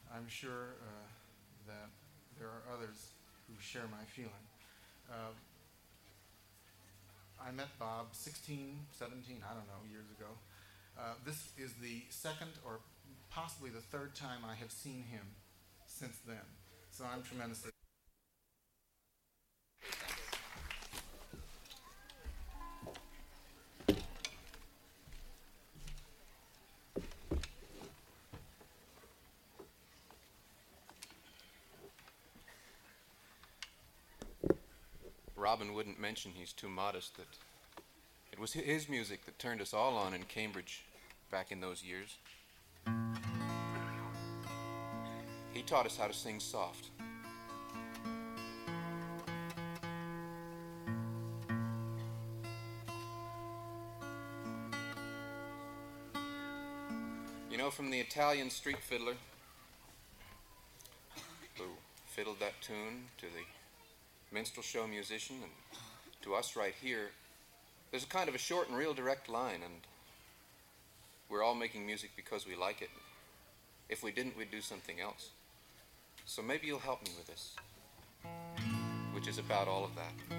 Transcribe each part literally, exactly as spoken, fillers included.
I'm sure uh, that there are others who share my feeling. Uh, I met Bob sixteen, seventeen, I don't know, years ago. Uh, this is the second or possibly the third time I have seen him since then. So I'm tremendously. Robin wouldn't mention he's too modest that it was his music that turned us all on in Cambridge back in those years. He taught us how to sing soft. You know, from the Italian street fiddler who fiddled that tune to the minstrel show musician and to us right here, there's a kind of a short and real direct line, and we're all making music because we like it. If we didn't, we'd do something else. So maybe you'll help me with this, which is about all of that.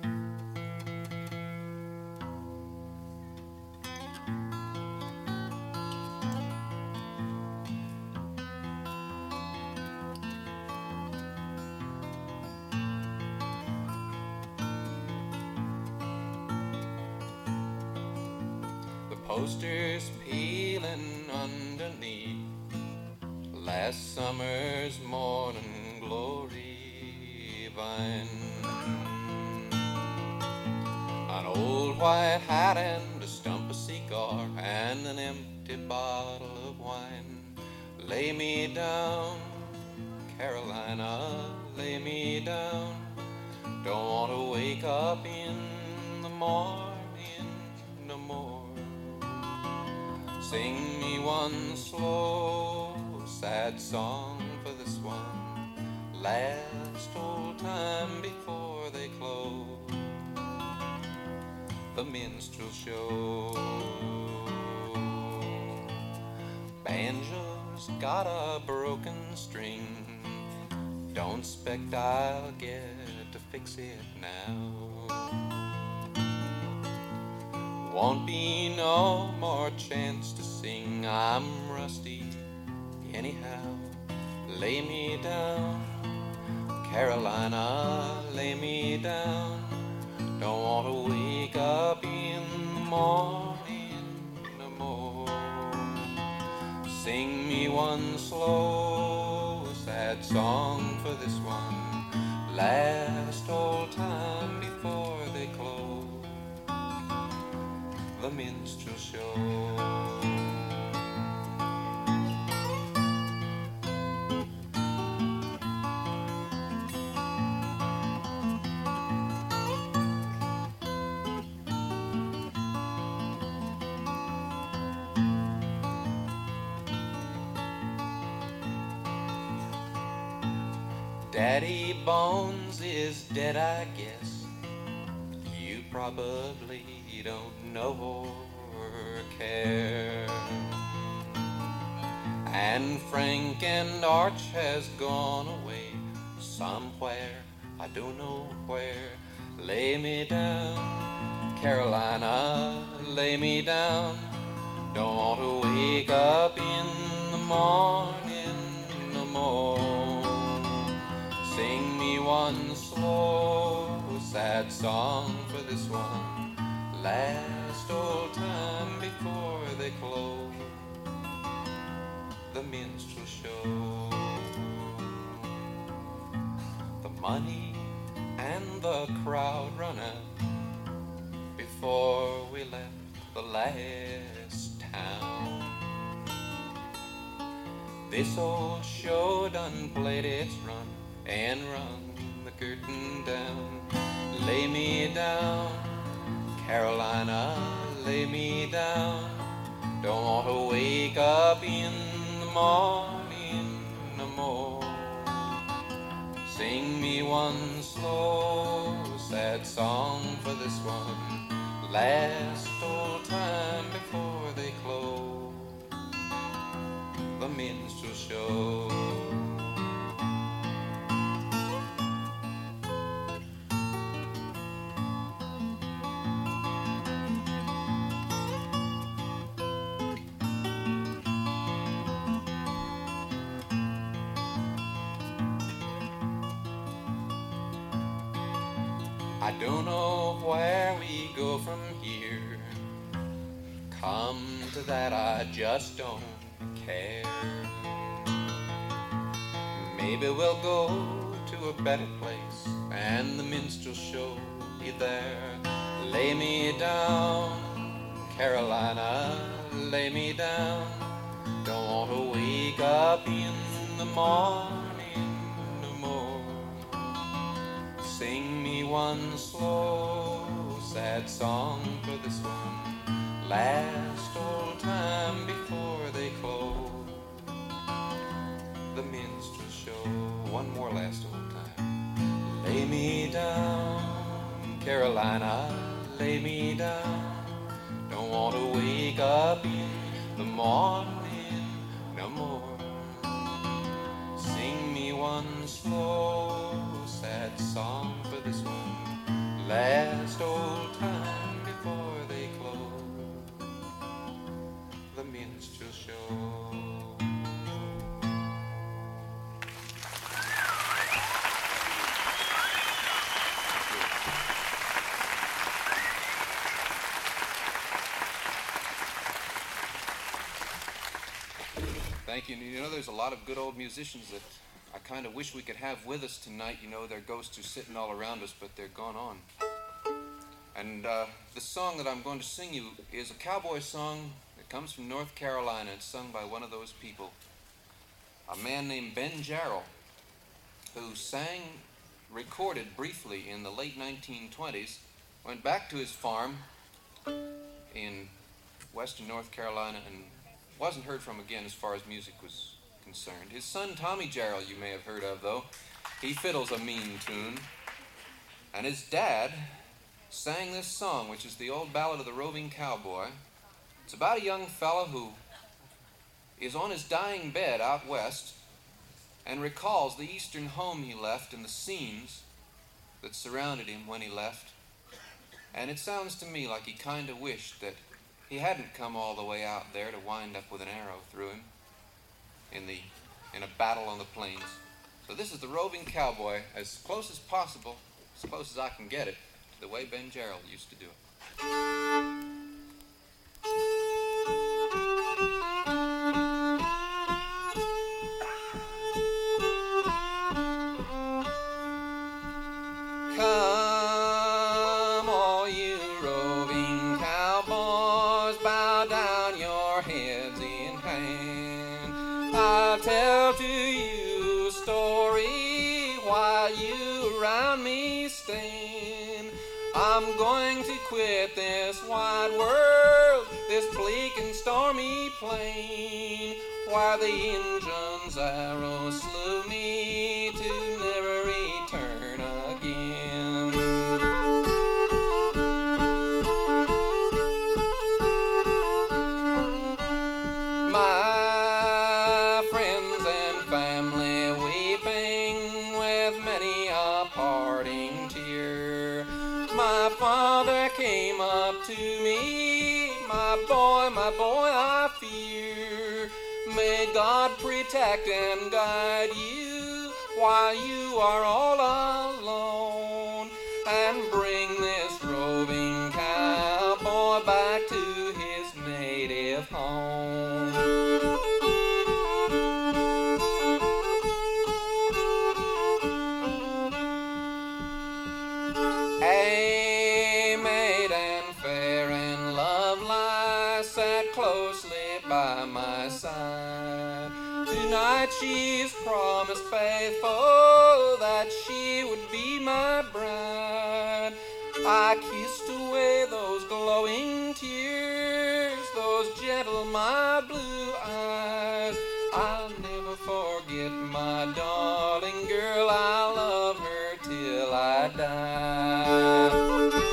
Posters peeling underneath last summer's morning glory vine. An old white hat and a stump of cigar and an empty bottle of wine. Lay me down, Carolina, lay me down. Don't want to wake up in the morning no more. Sing me one slow, sad song for this one last old time before they close the minstrel show. Banjo's got a broken string, don't expect I'll get to fix it now. Won't be no more chance to sing, I'm rusty anyhow. Lay me down, Carolina, lay me down. Don't want to wake up in the morning no more. Sing me one slow, sad song for this one last old time before they close the minstrel show. Daddy Bones is dead, I guess. You probably don't know or care. And Frank and Arch has gone away somewhere, I don't know where. Lay me down, Carolina, lay me down. Don't want to wake up in the morning no more. Sing me one slow, sad song for this one last old time before they close the minstrel show. The money and the crowd run out before we left the last town. This old show done played its run and run the curtain down. Lay me down, Carolina, lay me down. Don't want to wake up in the morning no more. Sing me one slow, sad song for this one last old time before they close the minstrel show. I don't know where we go from here. Come to that, I just don't care. Maybe we'll go to a better place, and the minstrel show be there. Lay me down, Carolina, lay me down. Don't want to wake up in the morning no more. Sing me one slow, sad song for this one, last old time before they close the minstrel show. One more last old time. Lay me down, Carolina, lay me down. Don't want to wake up in the morning no more. Sing me one slow, sad song for this one, last old time before they close the minstrel show. Thank you. You know, there's a lot of good old musicians that I kind of wish we could have with us tonight. You know, their ghosts are sitting all around us, but they're gone on. And uh, the song that I'm going to sing you is a cowboy song that comes from North Carolina. It's sung by one of those people, a man named Ben Jarrell, who sang, recorded briefly in the late nineteen twenties, went back to his farm in western North Carolina and wasn't heard from again as far as music was concerned. His son, Tommy Jarrell, you may have heard of, though. He fiddles a mean tune. And his dad sang this song, which is the old ballad of the roving cowboy. It's about a young fellow who is on his dying bed out west and recalls the eastern home he left and the scenes that surrounded him when he left. And it sounds to me like he kind of wished that he hadn't come all the way out there to wind up with an arrow through him in the in a battle on the plains. So this is the roving cowboy, as close as possible, as close as I can get it, to the way Ben Jarrell used to do it. I'll tell to you a story while you around me stand. I'm going to quit this wide world, this bleak and stormy plain, where the engine's arrows slew me to never return again. My father came up to me, my boy, my boy, I fear. May God protect and guide you while you are all alone, and bring this roving cowboy back to his native home. By my side. Tonight she's promised faithful that she would be my bride. I kissed away those glowing tears, those gentle, my blue eyes. I'll never forget my darling girl, I'll love her till I die.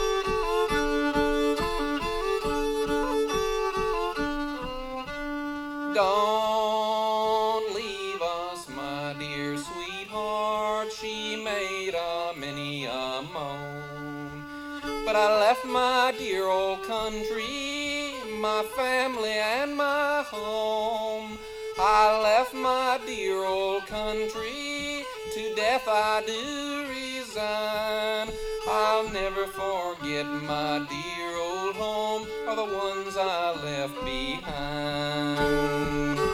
Don't leave us, my dear sweetheart, she made a many a moan. But I left my dear old country, my family and my home. I left my dear old country to to death I do resign. I'll never forget my dear old home or the ones I left behind.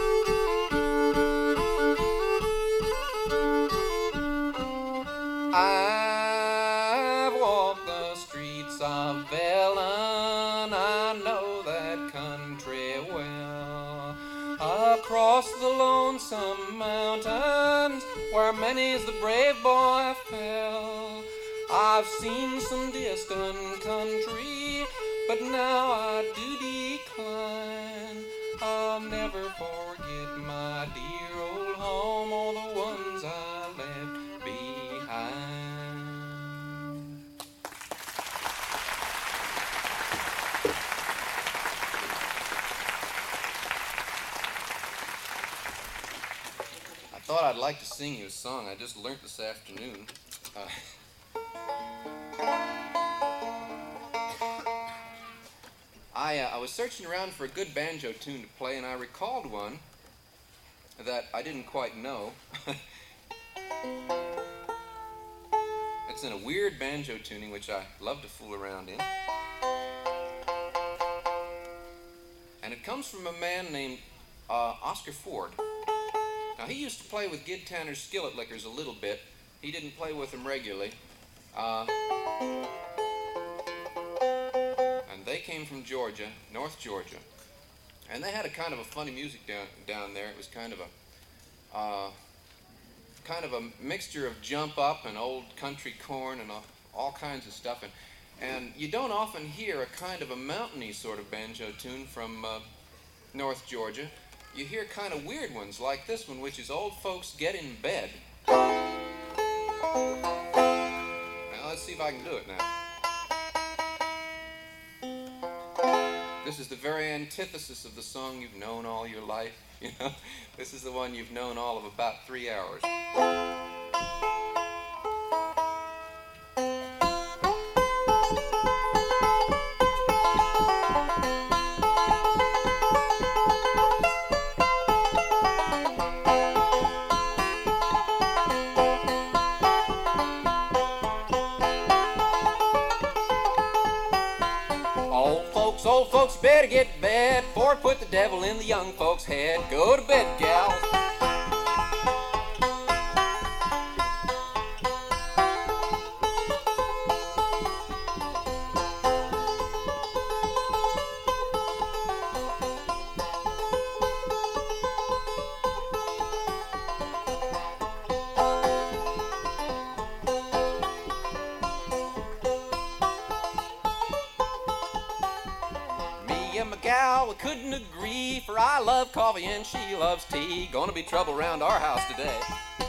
I've walked the streets of Vellon, I know that country well. Across the lonesome mountains, where many's the brave boy fell. I've seen some distant country, but now I do decline. I'll never forget my dear old home or the ones I left behind. I thought I'd like to sing you a song I just learned this afternoon. Uh, I, uh, I was searching around for a good banjo tune to play, and I recalled one that I didn't quite know. It's in a weird banjo tuning, which I love to fool around in. And it comes from a man named uh, Oscar Ford. Now, he used to play with Gid Tanner's Skillet Lickers a little bit. He didn't play with them regularly. Uh, and they came from Georgia, North Georgia. And they had a kind of a funny music down, down there. It was kind of a uh, kind of a mixture of jump up and old country corn and all, all kinds of stuff. And, and you don't often hear a kind of a mountainy sort of banjo tune from uh, North Georgia. You hear kind of weird ones like this one, which is Old Folks Get in Bed. Now, let's see if I can do it now. This is the very antithesis of the song you've known all your life. You know, this is the one you've known all of about three hours. Old folks better get to bed before it put the devil in the young folks' head. Go to bed, gals. We couldn't agree, for I love coffee and she loves tea. Gonna be trouble around our house today.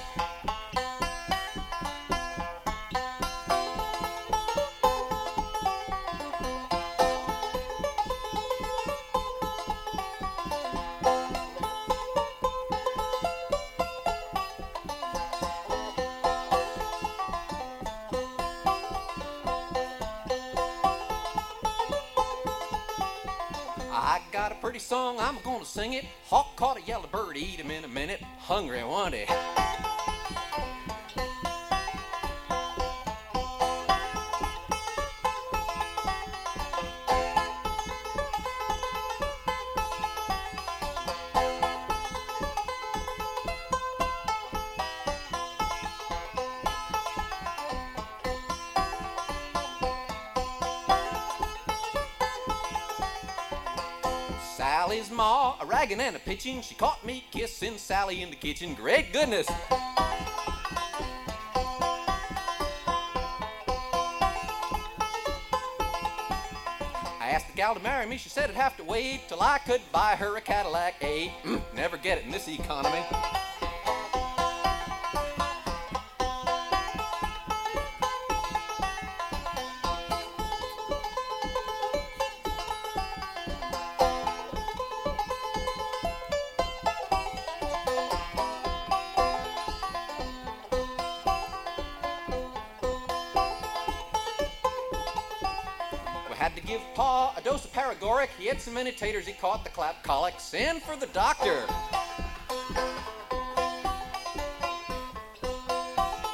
I got a pretty song, I'm gonna sing it. Hawk caught a yellow bird, eat him in a minute. Hungry, wasn't he? Sally's ma, a ragging and a pitching. She caught me kissing Sally in the kitchen. Great goodness! I asked the gal to marry me. She said it'd have to wait till I could buy her a Cadillac eight. Never get it in this economy. Had to give Pa a dose of paregoric. He had so many taters he caught the clap colic. Send for the doctor.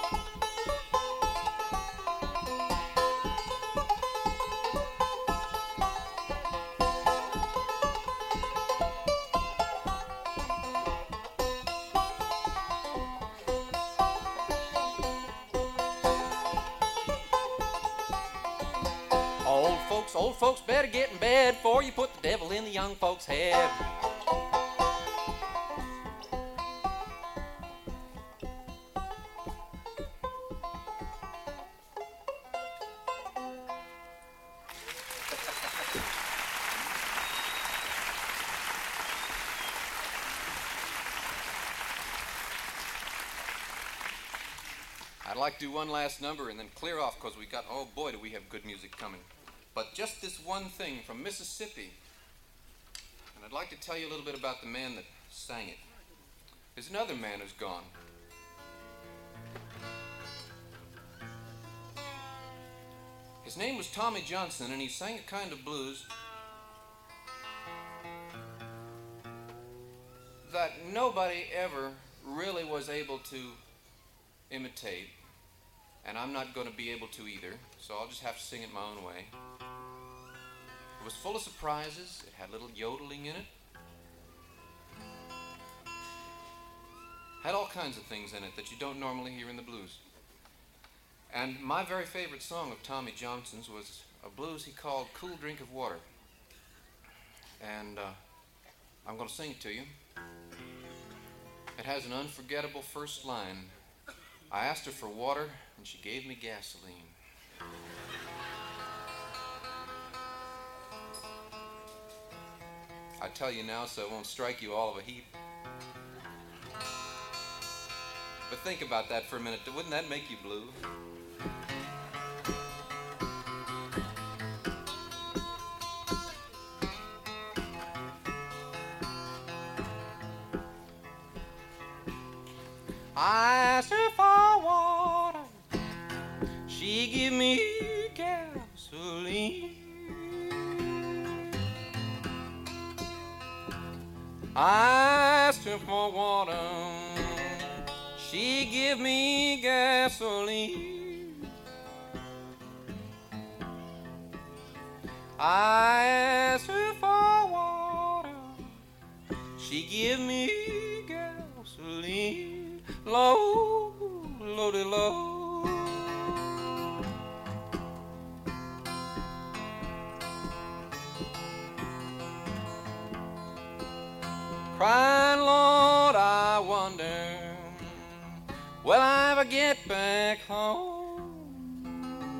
folks. Old folks better get in bed before you put the devil in the young folks' head. I'd like to do one last number and then clear off because we got, oh boy, do we have good music coming. But just this one thing from Mississippi. And I'd like to tell you a little bit about the man that sang it. There's another man who's gone. His name was Tommy Johnson, and he sang a kind of blues that nobody ever really was able to imitate. And I'm not going to be able to either, so I'll just have to sing it my own way. It was full of surprises. It had a little yodeling in it. Had all kinds of things in it that you don't normally hear in the blues. And my very favorite song of Tommy Johnson's was a blues he called Cool Drink of Water. And uh, I'm going to sing it to you. It has an unforgettable first line. I asked her for water, and she gave me gasoline. I tell you now so it won't strike you all of a heap. But think about that for a minute. Wouldn't that make you blue? I asked her for water, she give me gasoline. I asked her for water, she give me gasoline. I asked her for water, she give me gasoline. Low, loady, low. Crying, Lord, I wonder, will I ever get back home?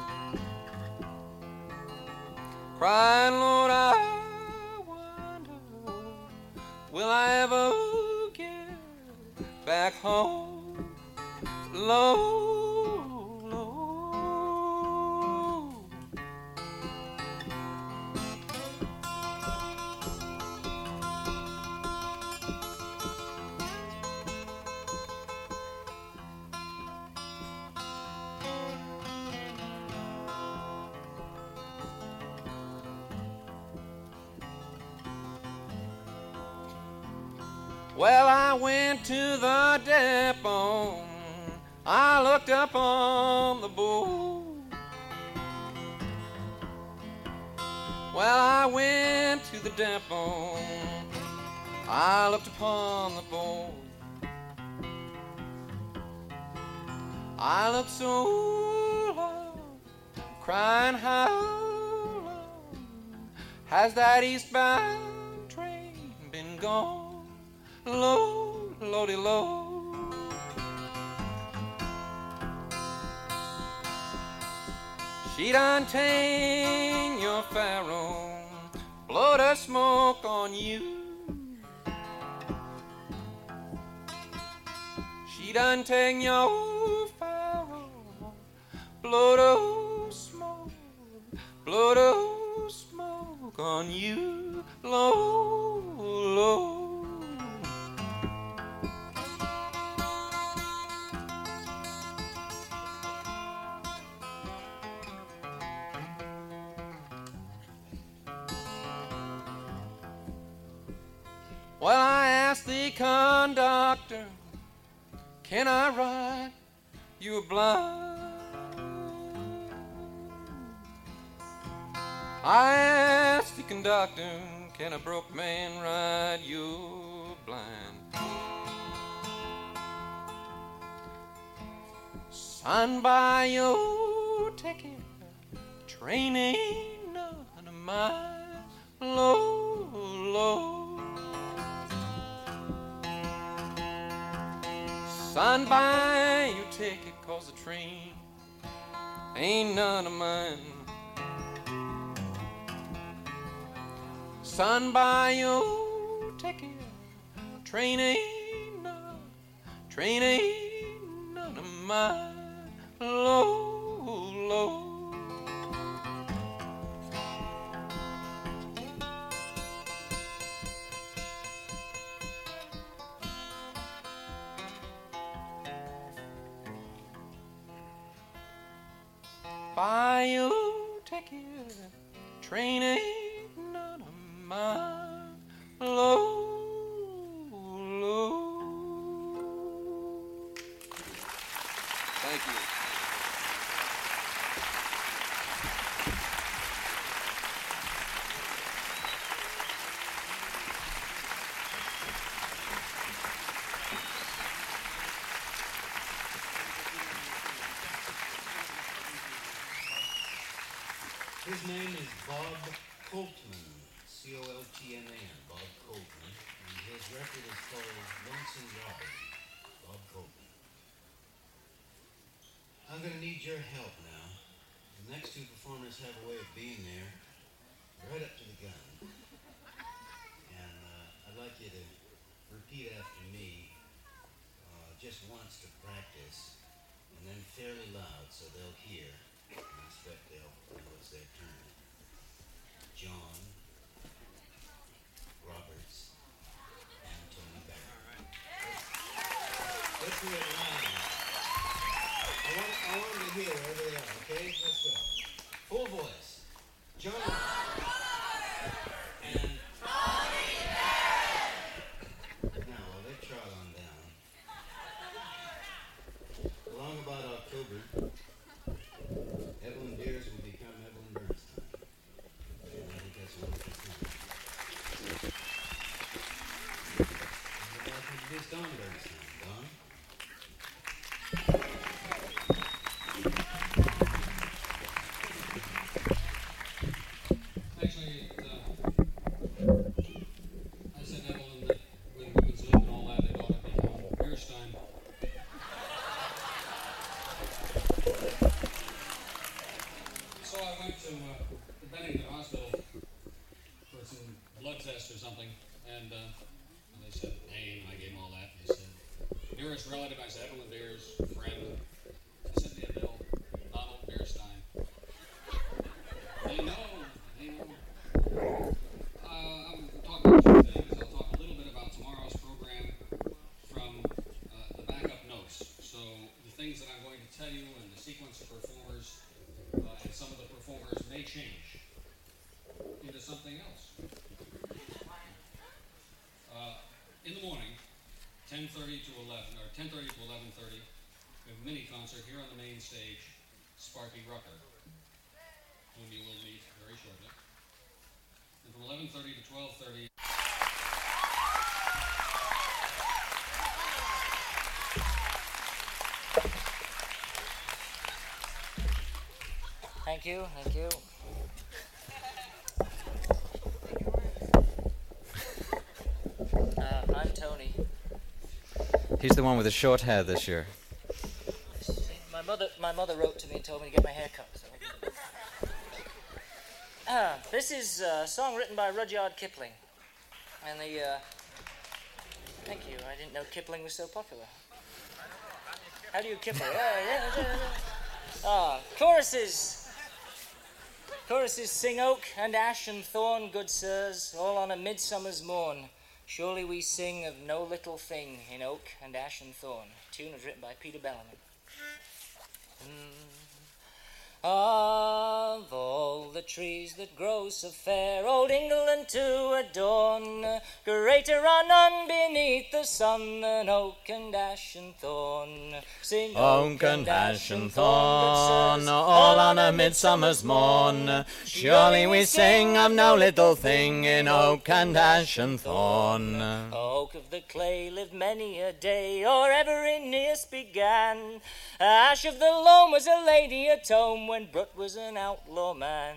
Crying, Lord, I wonder, will I ever back home, low, low. Well, I went to the depot, I looked up on the board. Well, I went to the depot, I looked upon the board. I looked so low, crying how long has that eastbound train been gone? Low, loady, low. She done ta'en your Pharaoh, blow the smoke on you. She done ta'en your Pharaoh, blow the smoke, blow the smoke on you. Low, low. Well, I asked the conductor, can I ride you a blind? I asked the conductor, can a broke man ride you blind? Son, buy your ticket, train ain't mile low, low. Son, buy your ticket, cause the train ain't none of mine. Son, buy your ticket, train ain't none, train ain't none of mine. Low, low. Buy your ticket, train ain't none of mine. Low, low. Thank you. His name is Bob Coltman, C O L T N A N, Bob Coltman, and his record is called Lonesome Robin, Bob Coltman. I'm going to need your help now. The next two performers have a way of being there, right up to the gun. And uh, I'd like you to repeat after me uh, just once to practice, and then fairly loud so they'll hear. I expect they'll know it's their turn. John Roberts and Tony Barrett. Let's do it loud. I want, I want them to hear wherever they are, okay? Let's go. Full voice. John Roberts. And Tony Barrett. Now, while they trot on down, along about October, Evelyn Dears will become Evelyn Bernstein. And I think that's a wonderful thing. And I'd like to introduce Don Bernstein. Don? Actually, uh, I said Evelyn that when women's lib and all that, they ought to become Bernstein. So I went to uh, the Bennington Hospital for some blood test or something, and, uh, and they said name, I gave them all that. They said nearest relative, I said Evelyn Dears, friend. They sent me a bill, Donald Bernstein. They know, they know. Uh, I'm talking about two things. I'll talk a little bit about tomorrow's program from uh, the backup notes. So the things that I'm going to tell you and the sequence of performers uh, and some of the performers may change into something else. Uh, in the morning, ten thirty to eleven, or ten thirty to eleven thirty, we have a mini concert here on the main stage, Sparky Rucker, whom you will meet very shortly. And from eleven thirty to twelve thirty, Thank you, thank you. Uh, I'm Tony. He's the one with the short hair this year. My mother, my mother wrote to me and told me to get my hair cut. So. Uh, this is a song written by Rudyard Kipling, and the. Uh, thank you. I didn't know Kipling was so popular. How do you Kipling? Yeah, yeah, yeah, yeah. Ah, choruses. Choruses sing oak and ash and thorn, good sirs, all on a midsummer's morn. Surely we sing of no little thing in oak and ash and thorn. The tune was written by Peter Bellamy. Mm. Of all the trees that grow so fair, old England to adorn, greater are none beneath the sun than oak and ash and thorn. Sing Oak and ash and thorn, all on a midsummer's morn. Surely we sing of no little thing in oak and ash and thorn. Oak of the clay lived many a day, or ever in earth began. Ash of the loam was a lady at home when Brut was an outlaw man.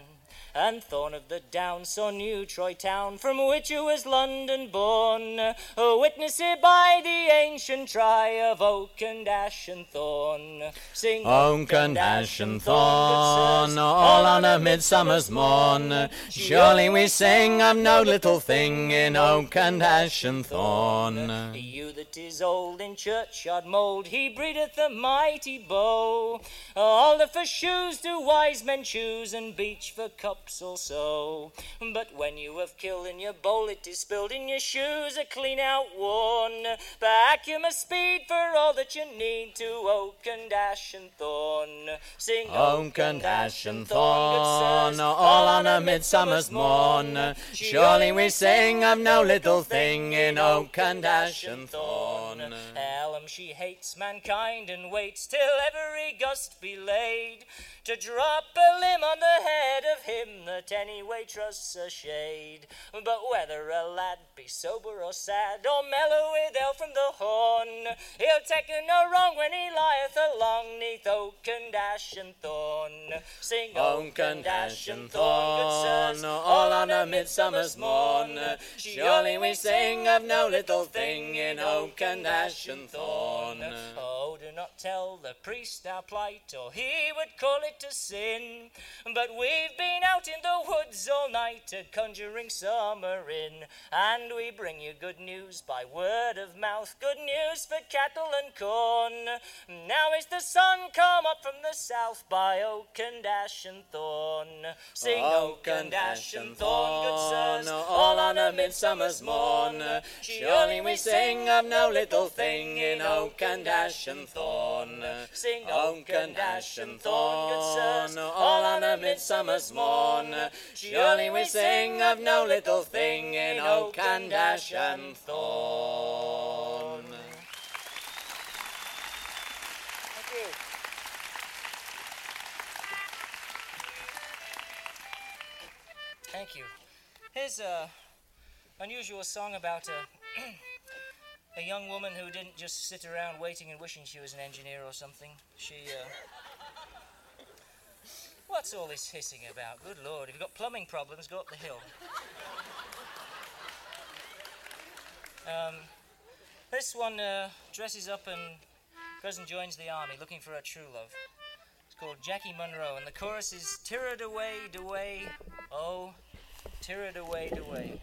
and Thorn of the Downs saw New Troy town, from which it was London born, witnessed by the ancient try of oak and ash and thorn. Sing oak and ash and thorn, all on a midsummer's morn. Surely we sing of no little thing in oak and ash and thorn. You that is old in churchyard mould, he breedeth a mighty bow. All the for shoes do wise men choose, and beech for cups also. But when you have killed in your bowl, it is spilled in your shoes, are clean out worn. Back you must speed for all that you need to oak and ash and thorn. Sing oak and ash and thorn, all on a midsummer's morn. Surely we sing of no little thing in oak and ash and thorn. Elm she hates mankind and waits till every gust be laid, to drop a limb on the head of him that anyway trusts a shade. But whether a lad be sober or sad, or mellow with ale from the horn, he'll take no wrong when he lieth along neath oak and ash and thorn. Sing oak and ash and thorn, all on a midsummer's morn. Surely we sing of no little thing in oak and ash and thorn. Oh, do not tell the priest our plight, or he would call it a sin. But we've been out in the woods all night, a conjuring summer in, and we bring you good news by word of mouth, good news for cattle and corn. Now is the sun come up from the south by oak and ash and thorn. Sing oak and ash and thorn, good sirs, all on a midsummer's morn. Surely we sing of no little thing in oak and ash and thorn. Sing oak and ash and thorn, all on a midsummer's morn. Surely we sing of no little thing in oak and ash and thorn. Thank you. Thank you. Here's a unusual song about a a young woman who didn't just sit around waiting and wishing she was an engineer or something. She, uh... What's all this hissing about? Good Lord, if you've got plumbing problems, go up the hill. Um, this one uh, dresses up and goes and joins the army looking for her true love. It's called Jackie Munro, and the chorus is Tirrad away, away, oh, tirrad away, away.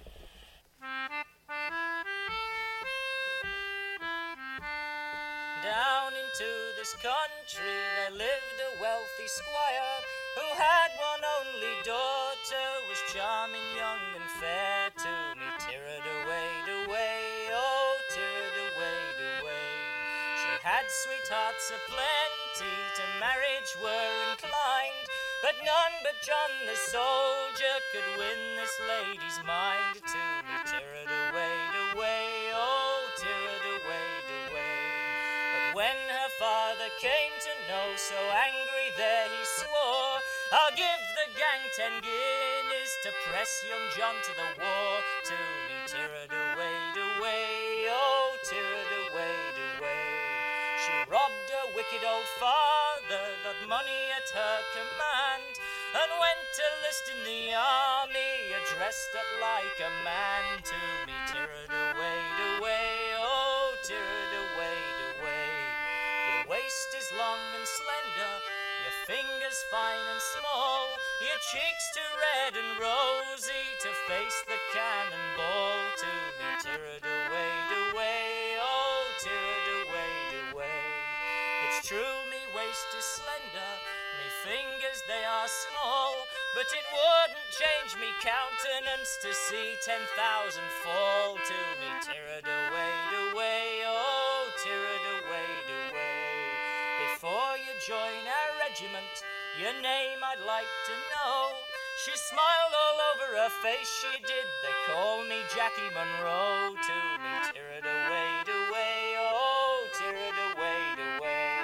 Down into this country there lived a wealthy squire who had one only daughter, was charming, young and fair to me. Tirrad away, away, oh, tirrad away, away. She had sweethearts aplenty, to marriage were inclined, but none but John the soldier could win this lady's mind. To me, tirrad away, away, oh, tirrad away, away. But when her father came to know, so angry there he swore, I'll give the gang ten guineas to press young John to the war. To me, tirrad away, away, oh, tirrad away, away. She robbed her wicked old father, got money at her command, and went to list in the army, dressed up like a man. To me, tirrad away, away, oh, tirrad away, away. Your waist is long and slender, your fingers fine and small, your cheeks too red and rosy to face the cannonball. To me, tirrad away, away, oh, tirrad away, away. It's true, me waist is slender, me fingers they are small, but it wouldn't change me countenance to see ten thousand fall. To me, tirrad away, away, oh, tirrad away, away. Before you join our regiment, your name I'd like to know. She smiled all over her face, she did, they call me Jackie Munro. To me, tirrad away, away, oh, tirrad away, away.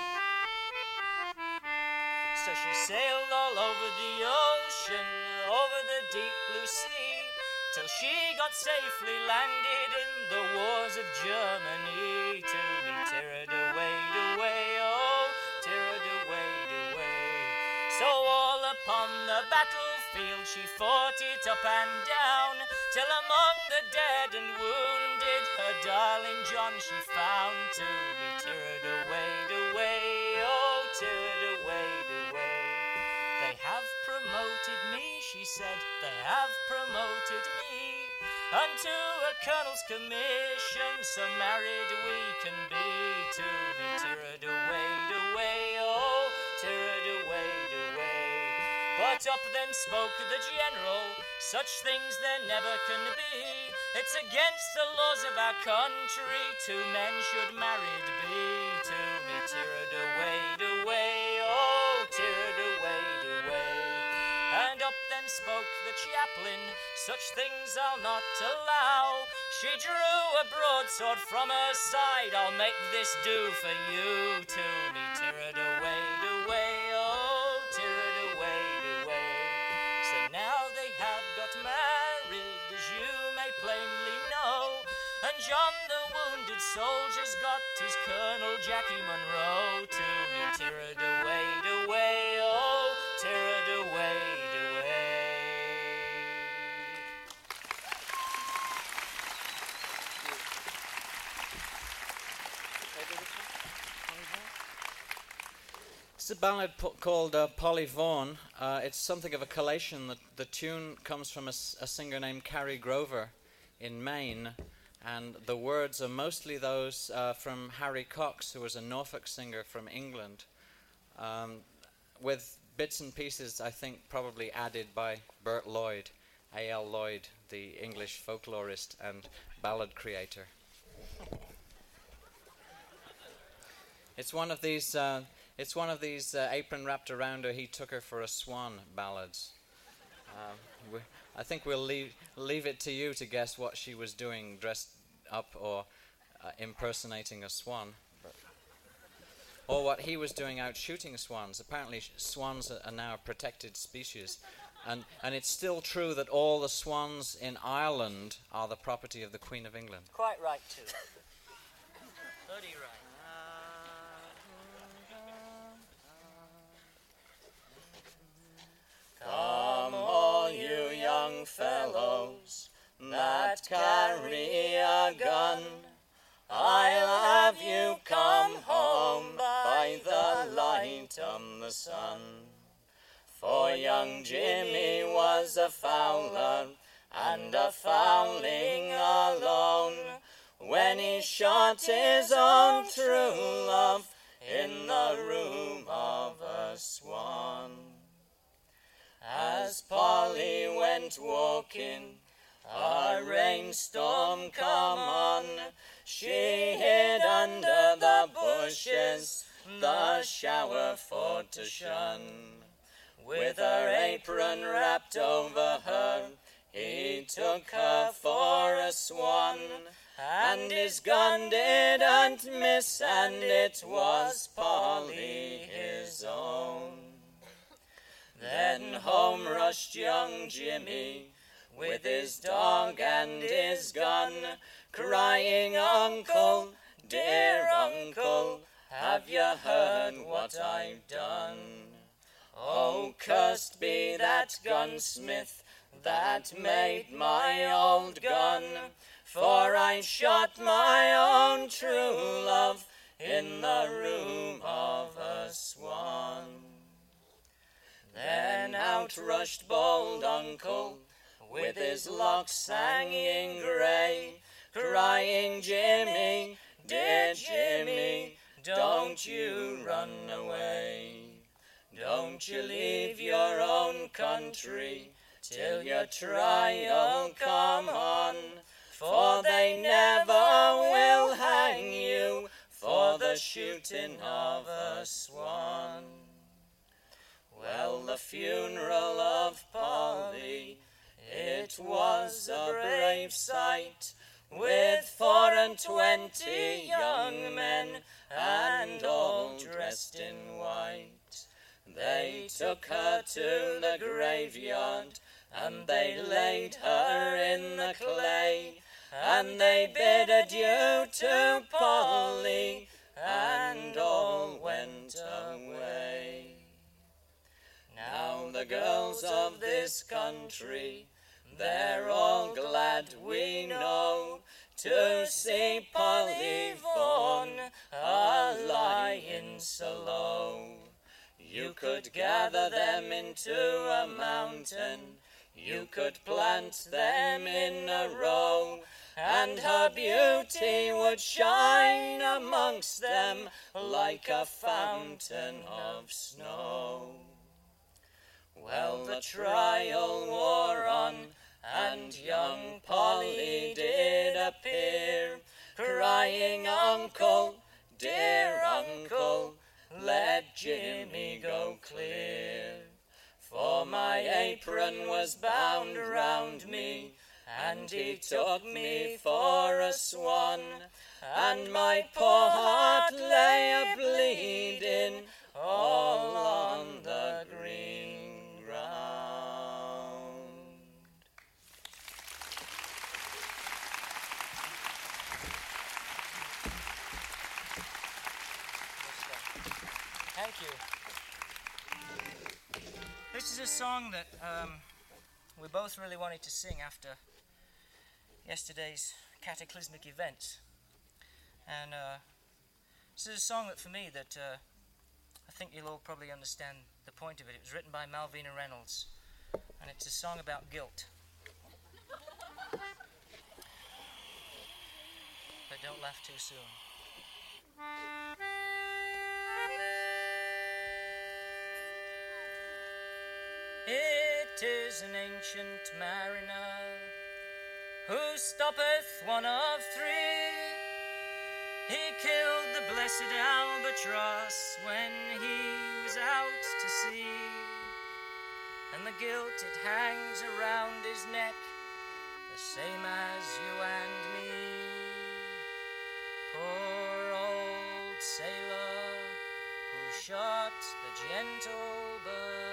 So she sailed all over the ocean, over the deep blue sea, till she got safely landed in the wars of Germany. To me, tirrad away, away, oh, tirrad away, away. So all upon the battlefield she fought it up and down, till among the dead and wounded her darling John she found. To be tirred away, away, oh, tirred away, away. They have promoted me, she said, they have promoted me unto a colonel's commission, so married we can be. To be tirred away, away, oh, tirred away, away. But up then spoke the general, such things there never can be. It's against the laws of our country, two men should married be. To be tirred away, away, oh, tirred away, away. And up then spoke the chaplain, such things I'll not allow. She drew a broadsword from her side, I'll make this do for you. To be tirred away, away, oh, tirred away, away. So now they have got married, as you may plainly know, and John the wounded soldier's got his Colonel Jackie Monroe. To be tirred away, away, oh, tirred away, away. It's a ballad po- called uh, Polly Vaughan. Uh, it's something of a collation. The, the tune comes from a, s- a singer named Carrie Grover in Maine, and the words are mostly those uh, from Harry Cox, who was a Norfolk singer from England, um, with bits and pieces, I think, probably added by Bert Lloyd, A L Lloyd, the English folklorist and ballad creator. It's one of these... Uh, It's one of these uh, apron wrapped around her, he took her for a swan ballads. Uh, we, I think we'll leave, leave it to you to guess what she was doing, dressed up or uh, impersonating a swan. Or what he was doing out shooting swans. Apparently sh- swans are, are now a protected species. And, and it's still true that all the swans in Ireland are the property of the Queen of England. Quite right, too. Bloody right. Come, all you young fellows that carry a gun, I'll have you come home by the light of the sun. For young Jimmy was a fowler and a fowling alone, when he shot his own true love in the room of a swan. As Polly went walking, a rainstorm come on, she hid under the bushes, the shower for to shun. With her apron wrapped over her, he took her for a swan, and his gun didn't miss, and it was Polly his own. Then home rushed young Jimmy, with his dog and his gun, crying, "Uncle, dear uncle, have you heard what I've done? Oh, cursed be that gunsmith that made my old gun, for I shot my own true love in the room of a swan." Then out rushed bold uncle, with his locks hanging grey, crying, "Jimmy, dear Jimmy, don't you run away. Don't you leave your own country till your trial come on, for they never will hang you for the shooting of a swan." Well, the funeral of Polly, it was a brave sight, with four and twenty young men, and all dressed in white. They took her to the graveyard, and they laid her in the clay, and they bid adieu to Polly, and all went away. Now Oh, the girls of this country, they're all glad we know to see Polly Vaughan a-lying so low. You could gather them into a mountain, you could plant them in a row, and her beauty would shine amongst them like a fountain of snow. Well, the trial wore on, and young Polly did appear, crying, "Uncle, dear uncle, let Jimmy go clear. For my apron was bound round me, and he took me for a swan, and my poor heart lay a-bleeding all on the green ground." Thank you. This is a song that um, we both really wanted to sing after yesterday's cataclysmic events. And uh, this is a song that for me that uh, I think you'll all probably understand the point of it. It was written by Malvina Reynolds, and it's a song about guilt. But don't laugh too soon. It is an ancient mariner who stoppeth one of three. He killed the blessed albatross when he was out to sea, and the guilt it hangs around his neck, the same as you and me. Poor old sailor who shot the gentle bird.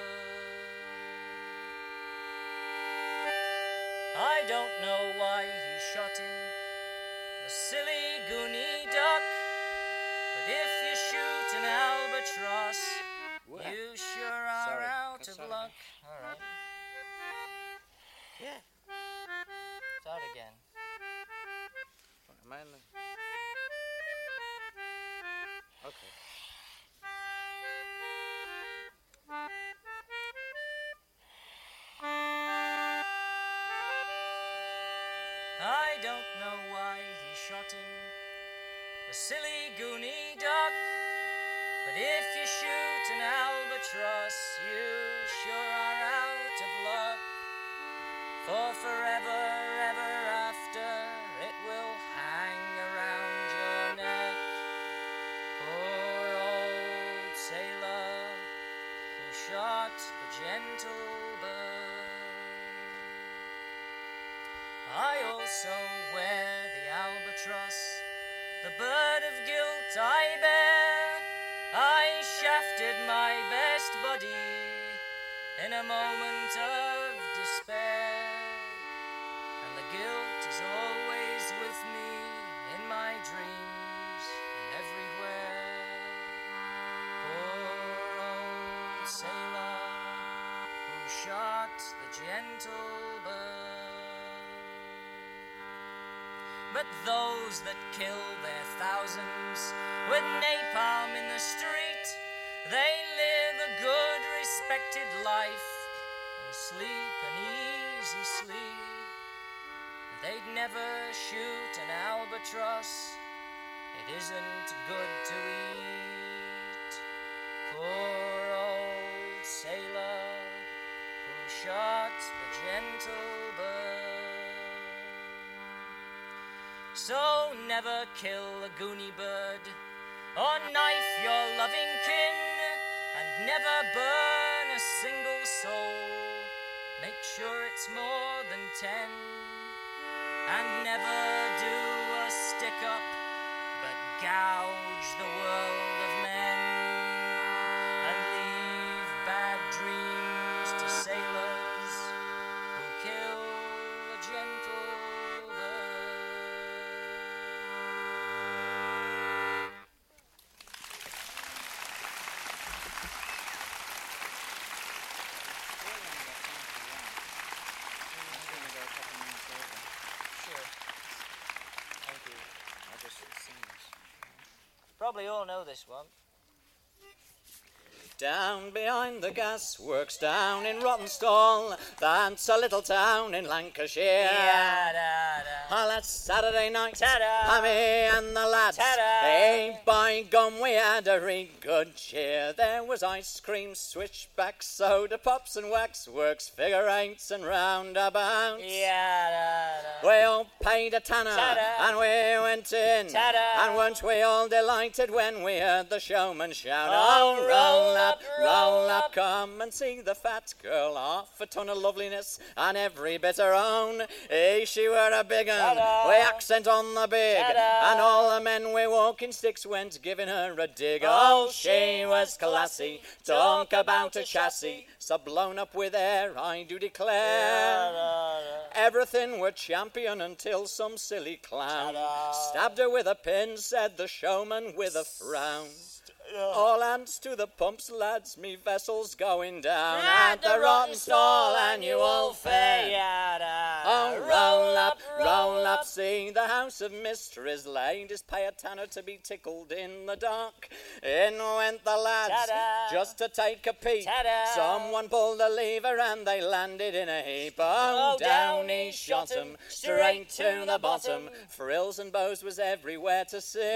I don't know why he shot him, the silly goony duck, but if you shoot an albatross, What? you sure are Sorry, out cut of that luck. All right. Yeah. Start again. Am I in the... Okay. I don't know why he shot him, the silly goony duck, but if you shoot an albatross, you sure are out of luck. For forever, ever after, it will hang around your neck. Poor old sailor who shot the gentle bird. I also wear the albatross, the bird of guilt I bear. I shafted my best buddy in a moment of despair, and the guilt is always with me in my dreams and everywhere. Poor old sailor who shot the gentle bird. But those that kill their thousands with napalm in the street, they live a good, respected life and sleep an easy sleep. They'd never shoot an albatross, it isn't good to eat. Poor old sailor who shot the gentle bird. So never kill a goony bird, or knife your loving kin, and never burn a single soul. Make sure it's more than ten, and never do a stick-up, but gouge the world of men, and leave bad dreams to sailors who kill a gentle bird. probably all know this one. Down behind the gasworks, down in Rottenstall, that's a little town in Lancashire. Yeah, da, da. Oh, that's Saturday night, Ta-da. and me and the lads. Ta-da. Hey, by gum, we had a real good cheer. There was ice cream, switchbacks, soda pops and waxworks, figure eights and roundabouts. Yeah, da, da. We all paid a tanner, Ta-da. and we went in. Ta-da. And weren't we all delighted when we heard the showman shout, Oh, "Oh, roll roll up, up, roll roll up, up." come and see the fat girl, half a ton of loveliness and every bit her own. Hey, she were a big un, Ta-da. with accent on the big, Ta-da. and all the men with walking sticks went giving her a dig. Oh, Oh, she was classy, talk about a chassis, so blown up with air, I do declare. Da, da, da. Everything were champion until some silly clown Ta-da. stabbed her with a pin, said the showman with a frown. All hands to the pumps, lads, me vessel's going down at the Rotten Stall Annual Fair. Yeah, da, da. Oh, roll up, roll up, see the house of mysteries, ladies pay a tanner to be tickled in the dark. In went the lads, Ta-da. just to take a peep. Ta-da. Someone pulled the lever and they landed in a heap. Oh, Oh, down down he he shot shot 'em, 'em, straight to the bottom. Frills and bows was everywhere to see.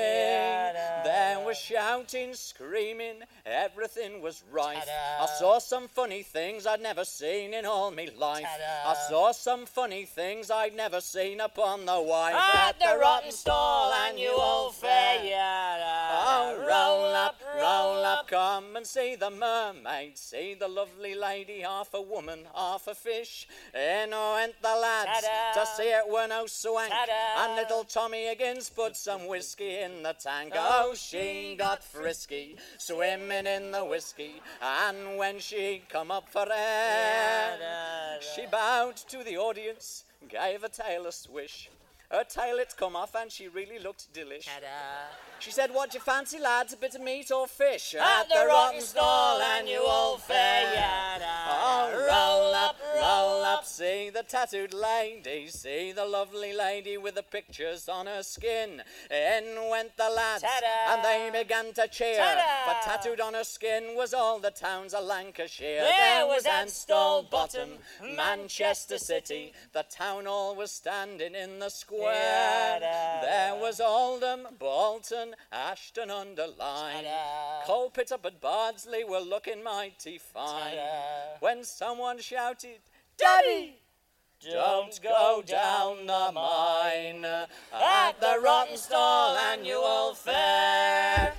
There was shouting, screaming, everything was rife. Ta-da. I saw some funny things I'd never seen in all me life. Ta-da. I saw some funny things I'd never seen upon the wife At the Rotten Stall Annual Fair. Yeah, da, Oh, da. roll up, roll up, come and see the mermaid, see the lovely lady, half a woman, half a fish. In went the lads Ta-da. to see it were no swank, Ta-da. and little Tommy Higgins put some whiskey in the tank. Oh, Oh, she got frisky, swimming in the whiskey, and when she come up for air, Da, da, da. she bowed to the audience, gave her tail a swish. Her tail had come off and she really looked delish. Ta-da. She said, "What do you fancy, lads, a bit of meat or fish?" At the Rotten Stall Annual Fair. Yeah, da, Oh, da. roll up, roll up, see the tattooed lady, see the lovely lady with the pictures on her skin. In went the lads, Ta-da. and they began to cheer, Ta-da. for tattooed on her skin was all the towns of Lancashire. There was Anstall Bottom, Bottom, Manchester City, the town hall was standing in the square. Yeah, da, There da. was Oldham, Bolton, Ashton under Lyme. Ta-da. Colpit up at Bardsley were looking mighty fine. Ta-da. When someone shouted, "Daddy, don't go down the mine at the Rotten Stall Annual Fair."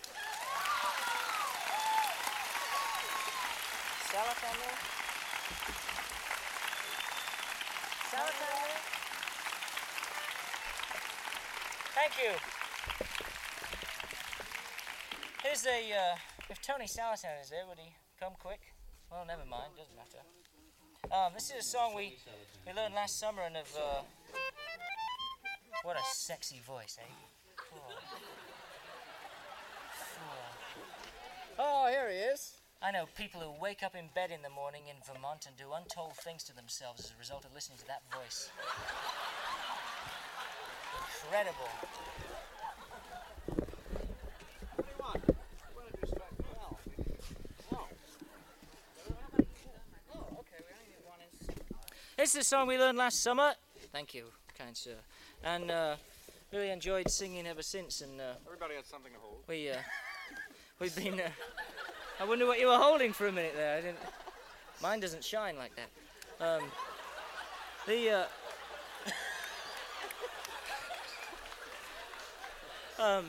Salad on there? Salad on there? Thank you. Here's a, uh, if Tony Salatown is there, would he come quick? Well, never mind, doesn't matter. Um, this is a song we, we learned last summer and have, uh, what a sexy voice, eh? Oh. Oh, here he is. I know people who wake up in bed in the morning in Vermont and do untold things to themselves as a result of listening to that voice. Incredible. This is a song we learned last summer. Thank you, kind sir. And uh, really enjoyed singing ever since. And uh, Everybody had something to hold. we, uh, we've been. Uh, I wonder what you were holding for a minute there. I didn't. Mine doesn't shine like that. Um, the. Uh, um.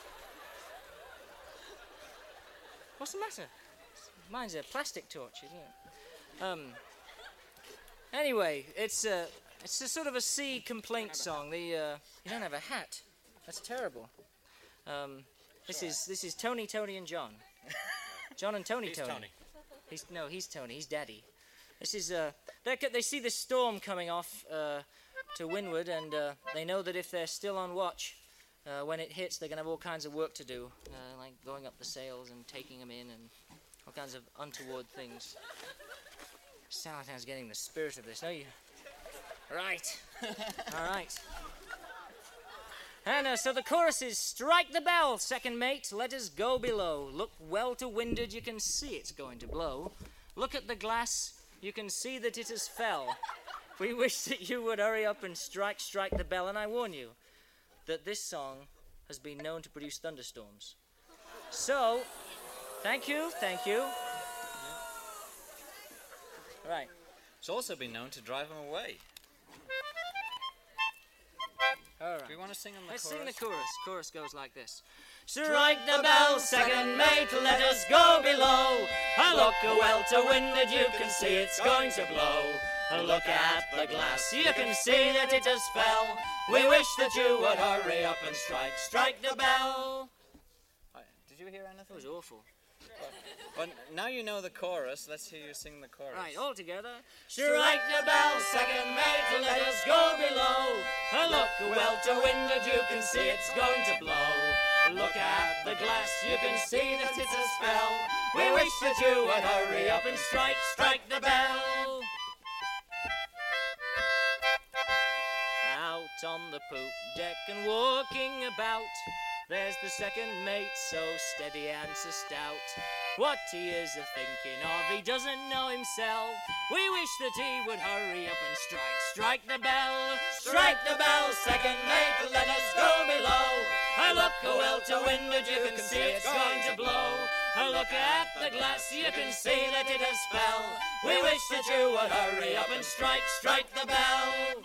What's the matter? Mine's a plastic torch, isn't it? Um. Anyway, it's a it's a sort of a sea complaint song. The uh, you don't have a hat. That's terrible. Um, this is this is Tony, Tony, and John. John and Tony, He's Tony. Tony. He's no, he's Tony. He's Daddy. This is uh, they they see the storm coming off uh, to windward, and uh, they know that if they're still on watch, uh, when it hits, they're gonna have all kinds of work to do, uh, like going up the sails and taking them in, and all kinds of untoward things. Salatown's getting the spirit of this. No, you. Right. All right. And uh, so the chorus is, strike the bell, second mate, let us go below. Look well to windward, you can see it's going to blow. Look at the glass, you can see that it has fell. We wish that you would hurry up and strike, strike the bell. And I warn you that this song has been known to produce thunderstorms. So, thank you, thank you. Right. It's also been known to drive them away. All right. Do we want to sing on the Let's chorus? sing the chorus. Chorus goes like this. Strike the bell, second mate, let us go below. A look well to windward, you can see it's going to blow. A look at the glass, you can see that it has fell. We wish that you would hurry up and strike, strike the bell. Did you hear anything? It was awful. Well, now you know the chorus, let's hear you sing the chorus. Right, all together. Strike the bell, second mate, let us go below. A look well to windward, you can see it's going to blow. Look at the glass, you can see that it's a spell. We wish that you would hurry up and strike, strike the bell. Out on the poop deck and walking about, there's the second mate, so steady and so stout. What he is a-thinking of, he doesn't know himself. We wish that he would hurry up and strike, strike the bell. Strike the bell, second mate, let us go below. A look well to windward, you can see it's going to blow. A look at the glass, you can see that it has fell. We wish that you would hurry up and strike, strike the bell.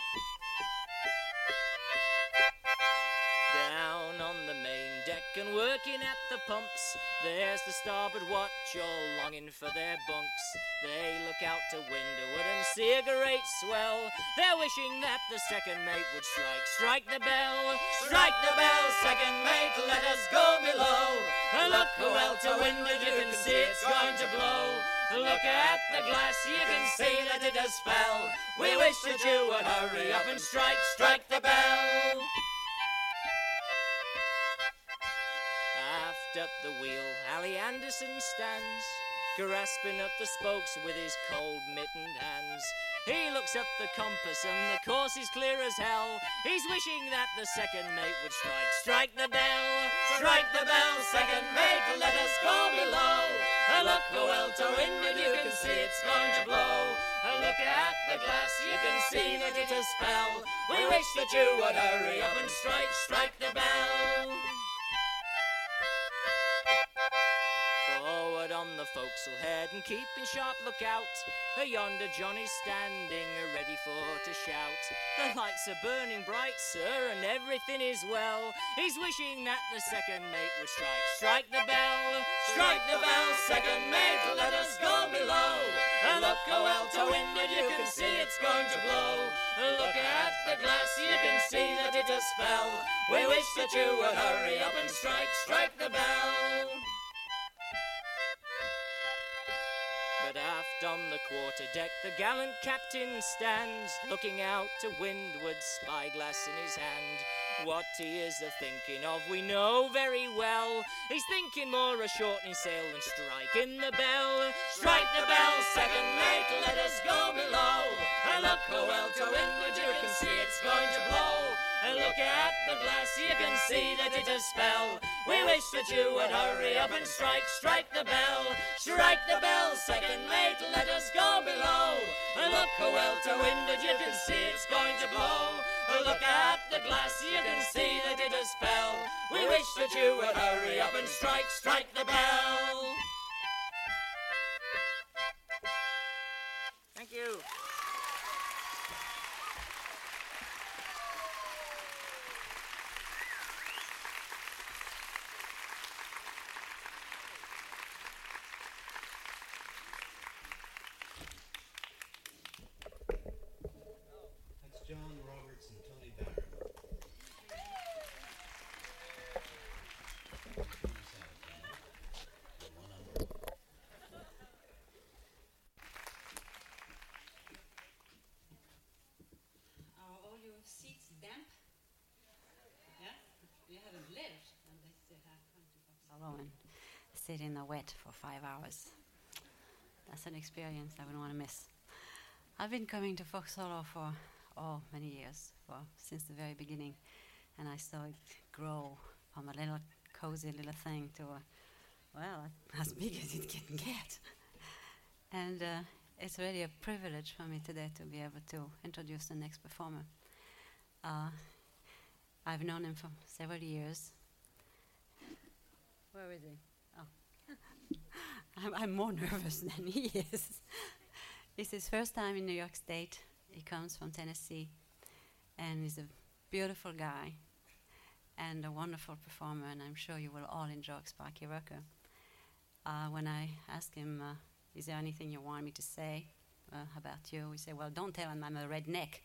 Down on the main deck and working at the pumps, there's the starboard watch all longing for their bunks. They look out to windward and see a great swell. They're wishing that the second mate would strike, strike the bell. Strike the bell, second mate, let us go below. Look well to windward, you can see it's going to blow. Look at the glass, you can see that it has fell. We wish that you would hurry up and strike, strike the bell. Aft at the wheel, Ali Anderson stands, grasping at the spokes with his cold mittened hands. He looks at the compass and the course is clear as hell. He's wishing that the second mate would strike, strike the bell. Strike the bell, second mate, let us go below. A look well to windward, you can see it's going to blow. A look at the glass, you can see that it has fell. We wish that you would hurry up and strike, strike the bell. Forward on the forecastle head and keeping sharp lookout, yonder Johnny's standing ready for to shout. The lights are burning bright, sir, and everything is well. He's wishing that the second mate would strike, strike the bell. Strike the bell, second mate, let us go below. Look well to windward, you can see it's going to blow. Look at the glass, you can see that it has fell. We wish that you would hurry up and strike, strike the bell. But aft on the quarter deck, the gallant captain stands, looking out to windward, spyglass in his hand. What he is a-thinking of we know very well. He's thinking more of shortening sail than striking the bell. Strike the bell, second mate, let us go below. A look well to windward, you can see it's going to blow. A look at the glass, you can see that it has fell. We wish that you would hurry up and strike, strike the bell. Strike the bell, second mate, let us go below. A look well to windward, you can see it's going to blow. A look at the glass, you can see that it has fell. We wish that you would hurry up and strike, strike the bell. Thank you. That's John Roberts and Tony Barron. Are all your seats damp? Yeah? You haven't lived, and they still have come to Vauxhall and sit in the wet for five hours. That's an experience I wouldn't want to miss. I've been coming to Vauxhall for oh many years, well, since the very beginning, and I saw it grow from a little cozy little thing to a, well, as big as it can get. And uh, it's really a privilege for me today to be able to introduce the next performer. Uh, I've known him for several years. Where is he? Oh. I'm, I'm more nervous than he is. It's his first time in New York State. He comes from Tennessee, and he's a beautiful guy and a wonderful performer, and I'm sure you will all enjoy Sparky Rucker. Uh, when I asked him, uh, is there anything you want me to say uh, about you? He said, well, don't tell him I'm a redneck.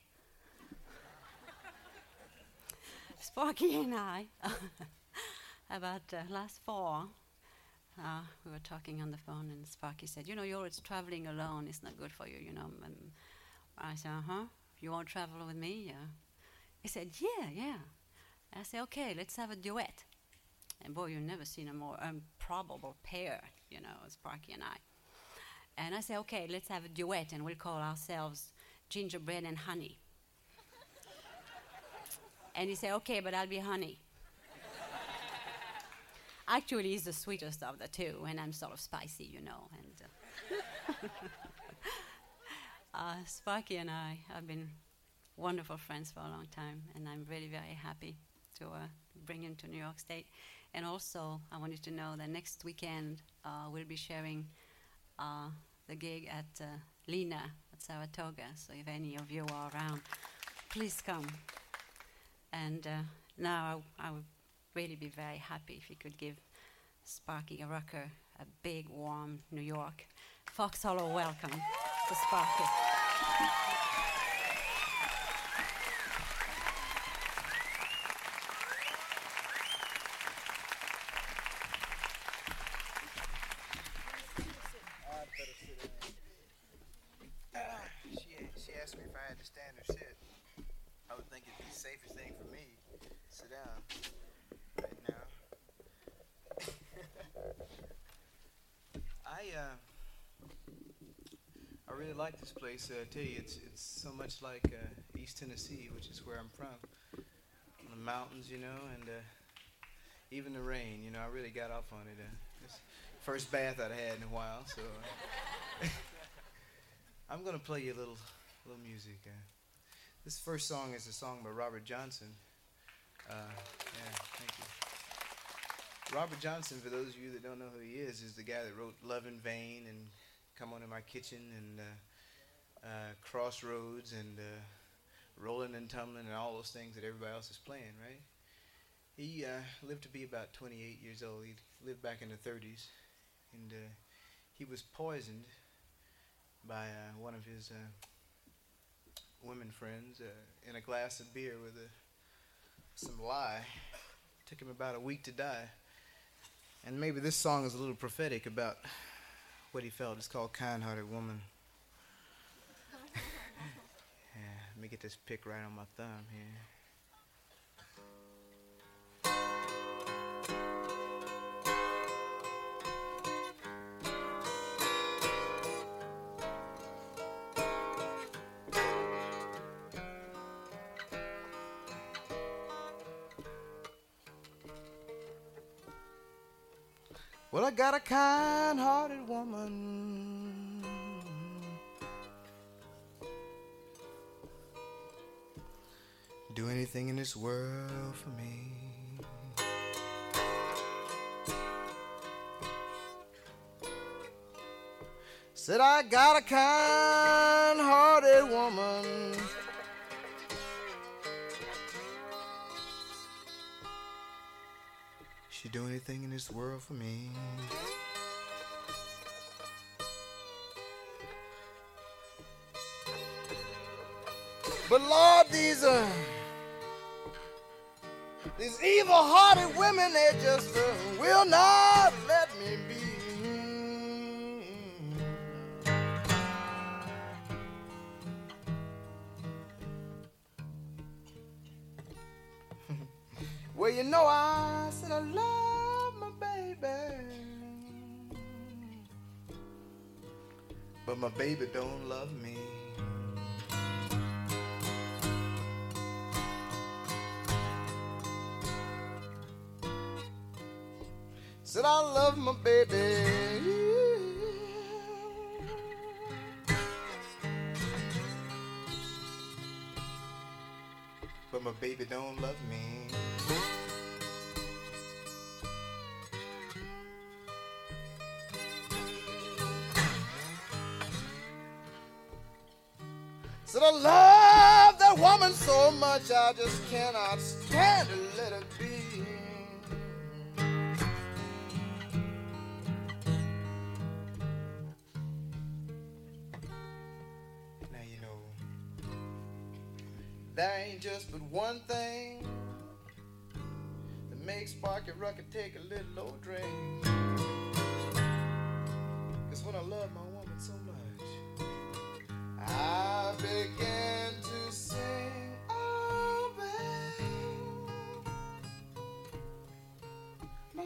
Sparky and I, about uh, last fall, uh, we were talking on the phone, and Sparky said, you know, you're always traveling alone. It's not good for you, you know. And I said, uh-huh. You want to travel with me? Uh, he said, yeah, yeah. I said, okay, let's have a duet. And boy, you've never seen a more improbable pair, you know, Sparky and I. And I said, okay, let's have a duet, and we'll call ourselves Gingerbread and Honey. And he said, okay, but I'll be honey. Actually, he's the sweetest of the two, and I'm sort of spicy, you know. And uh, uh, Sparky and I have been wonderful friends for a long time, and I'm really very happy to uh, bring him to New York State. And also, I want you to know that next weekend uh, we'll be sharing uh, the gig at uh, Lena at Saratoga. So if any of you are around, please come. And uh, now I, I would really be very happy if you could give Sparky Rucker a big, warm New York Fox Hollow welcome to Sparky. She asked me if I had to stand or sit. I would think it'd be the safest thing for me. Sit down right now. I uh, I really like this place. Uh, I tell you, it's it's so much like uh, East Tennessee, which is where I'm from. The mountains, you know, and uh, even the rain. You know, I really got off on it. Uh, this first bath I'd had in a while, so uh, I'm gonna play you a little little music. Uh, This first song is a song by Robert Johnson. Uh, yeah, thank you. Robert Johnson, for those of you that don't know who he is, is the guy that wrote Love in Vain and Come On in My Kitchen and uh, uh, Crossroads and uh, Rolling and Tumbling and all those things that everybody else is playing, right? He uh, lived to be about twenty-eight years old. He lived back in the thirties, and uh, he was poisoned by uh, one of his uh, women friends uh, in a glass of beer with a, some lye. Took him about a week to die. And maybe this song is a little prophetic about what he felt. It's called Kind-Hearted Woman. Yeah, let me get this pick right on my thumb here. Well, I got a kind-hearted woman, do anything in this world for me. Said I got a kind-hearted woman, she'd do anything in this world for me. But Lord, these uh, these evil-hearted women, they just uh, will not let me be. Well, you know, I said I love my baby, but my baby don't love me. Said I love my baby, but my baby don't love me. Said I love that woman so much I just cannot stand to let her be. Now you know, there ain't just but one thing that makes Sparky Rucker take a little old drink. Cause when I love my woman so much, I began to sing, oh babe, my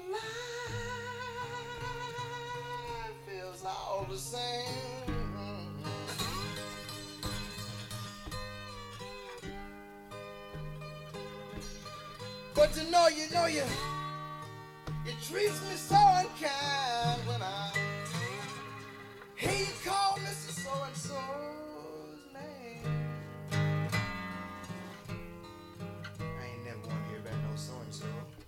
life feels all the same. But you know, you know, you, it treats me so unkind when I hear you call Mister So-and-so. So-and-so.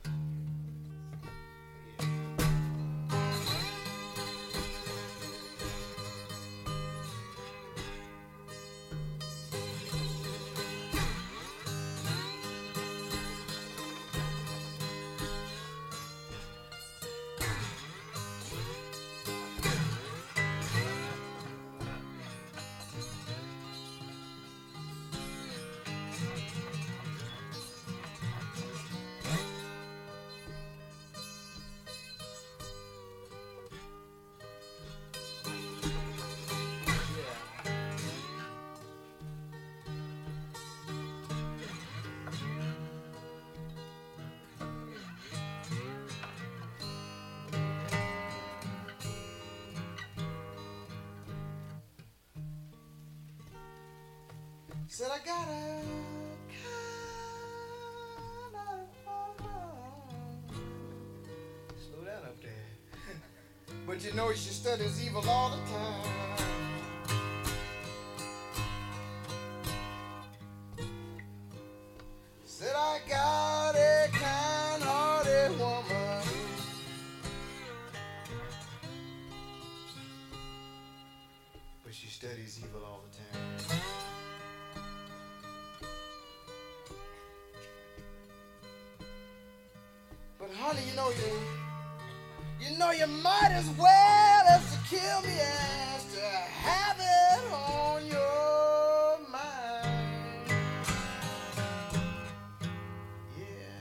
Said I got a kind of woman. Slow down up there. But you know she studies evil all the time. Said I got a kind-hearted woman. But she studies evil all the time. But honey, you know you, you know you might as well as to kill me as to have it on your mind. Yeah.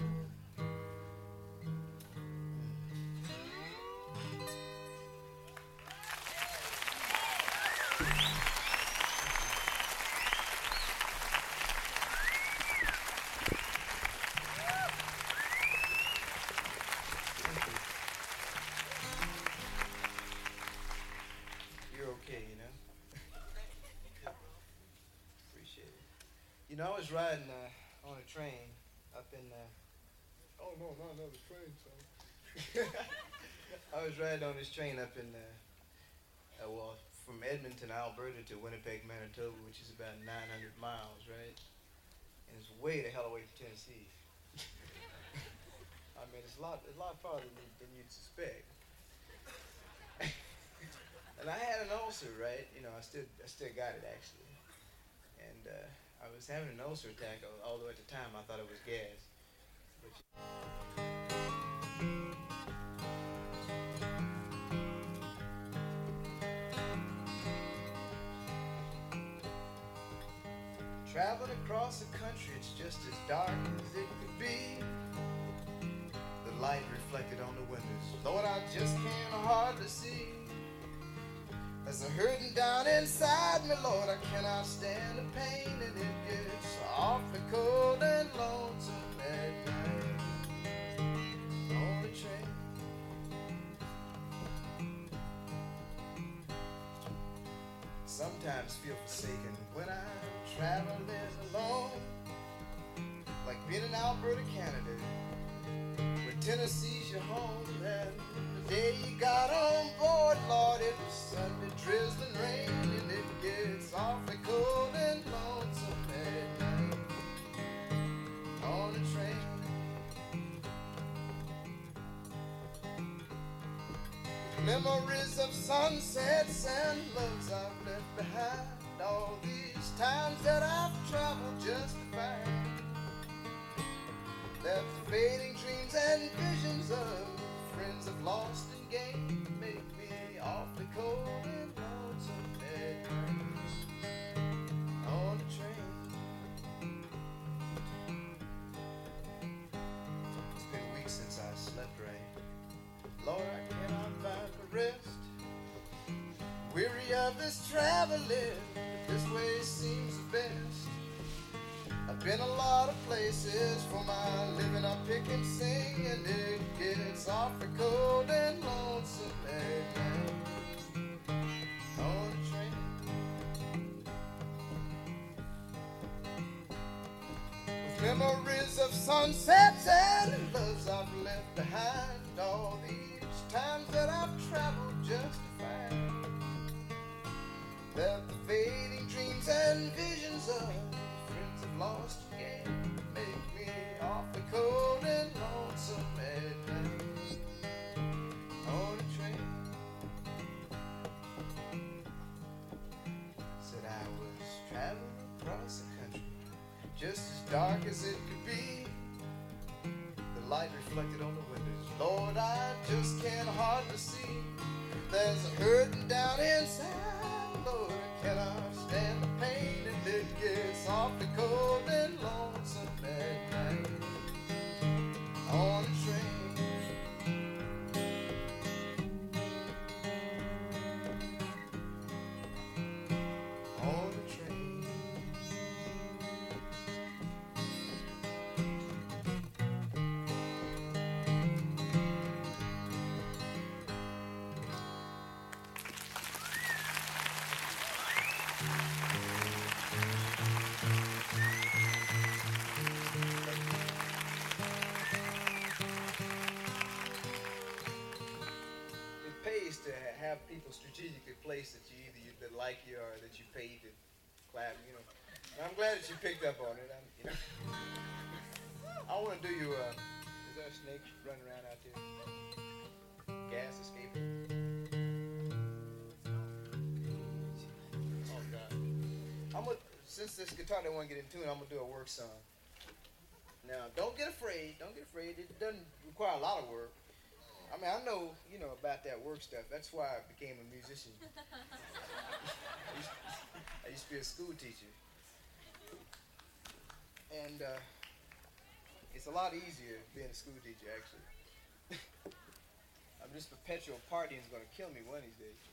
You know, I was riding uh, on a train up in, uh, oh no, not another train, son. I was riding on this train up in, uh, uh, well, from Edmonton, Alberta to Winnipeg, Manitoba, which is about nine hundred miles, right? And it's way the hell away from Tennessee. I mean, it's a lot, a lot farther than, than you'd suspect. And I had an ulcer, right? You know, I still, I still got it actually. And, uh, I was having an ulcer attack, although at the time I thought it was gas. Traveling across the country, it's just as dark as it could be. The light reflected on the windows, Lord, I just can't hardly see. There's a hurting down inside me, Lord, I cannot stand the pain, and it gets awfully cold and lonesome at night on the train. Sometimes feel forsaken when I'm traveling alone, like being in Alberta, Canada, with Tennessee's your home, and the day you got on board, Lord, it was Sunday, drizzling rain, and it gets awfully cold and lonesome at night on the train. Memories of sunsets and loves I've left behind, all these times that I've traveled just to find that the fading dreams and visions of friends I've lost and gained make me awfully cold and lonesome at night on the train. It's been weeks since I slept right. Lord, I cannot find the rest. Weary of this traveling, but this way seems the best. I've been a lot of places for my living, I pick and sing, and it gets awfully cold and lonesome at night on the train. With memories of sunsets and loves I've left behind, all these times that I've traveled just to find that the fading dreams and visions of friends I've lost again make me awfully cold and lonesome at night on the train. Said I was traveling across the country, just as dark as it could be. The light reflected on the windows, Lord, I just can't hardly see. There's a hurting down inside, Lord, I cannot stand the pain, and it gets awfully cold and lonesome at night on the train. On the train. It pays to have people strategically placed that you either you, that like you or that you pay to clap, you know. And I'm glad that you picked up on it. I'm, you know. I want to do you. Uh, is there a snake running around out there? Gas escaping. Oh God. I'm gonna, since this guitar didn't want to get in tune, I'm gonna do a work song. Now, don't get afraid. Don't get afraid. It doesn't require a lot of work. I mean, I know, you know, about that work stuff. That's why I became a musician. I, used, I used to be a school teacher. And uh, it's a lot easier being a school teacher, actually. I'm just perpetual partying is going to kill me one of these days.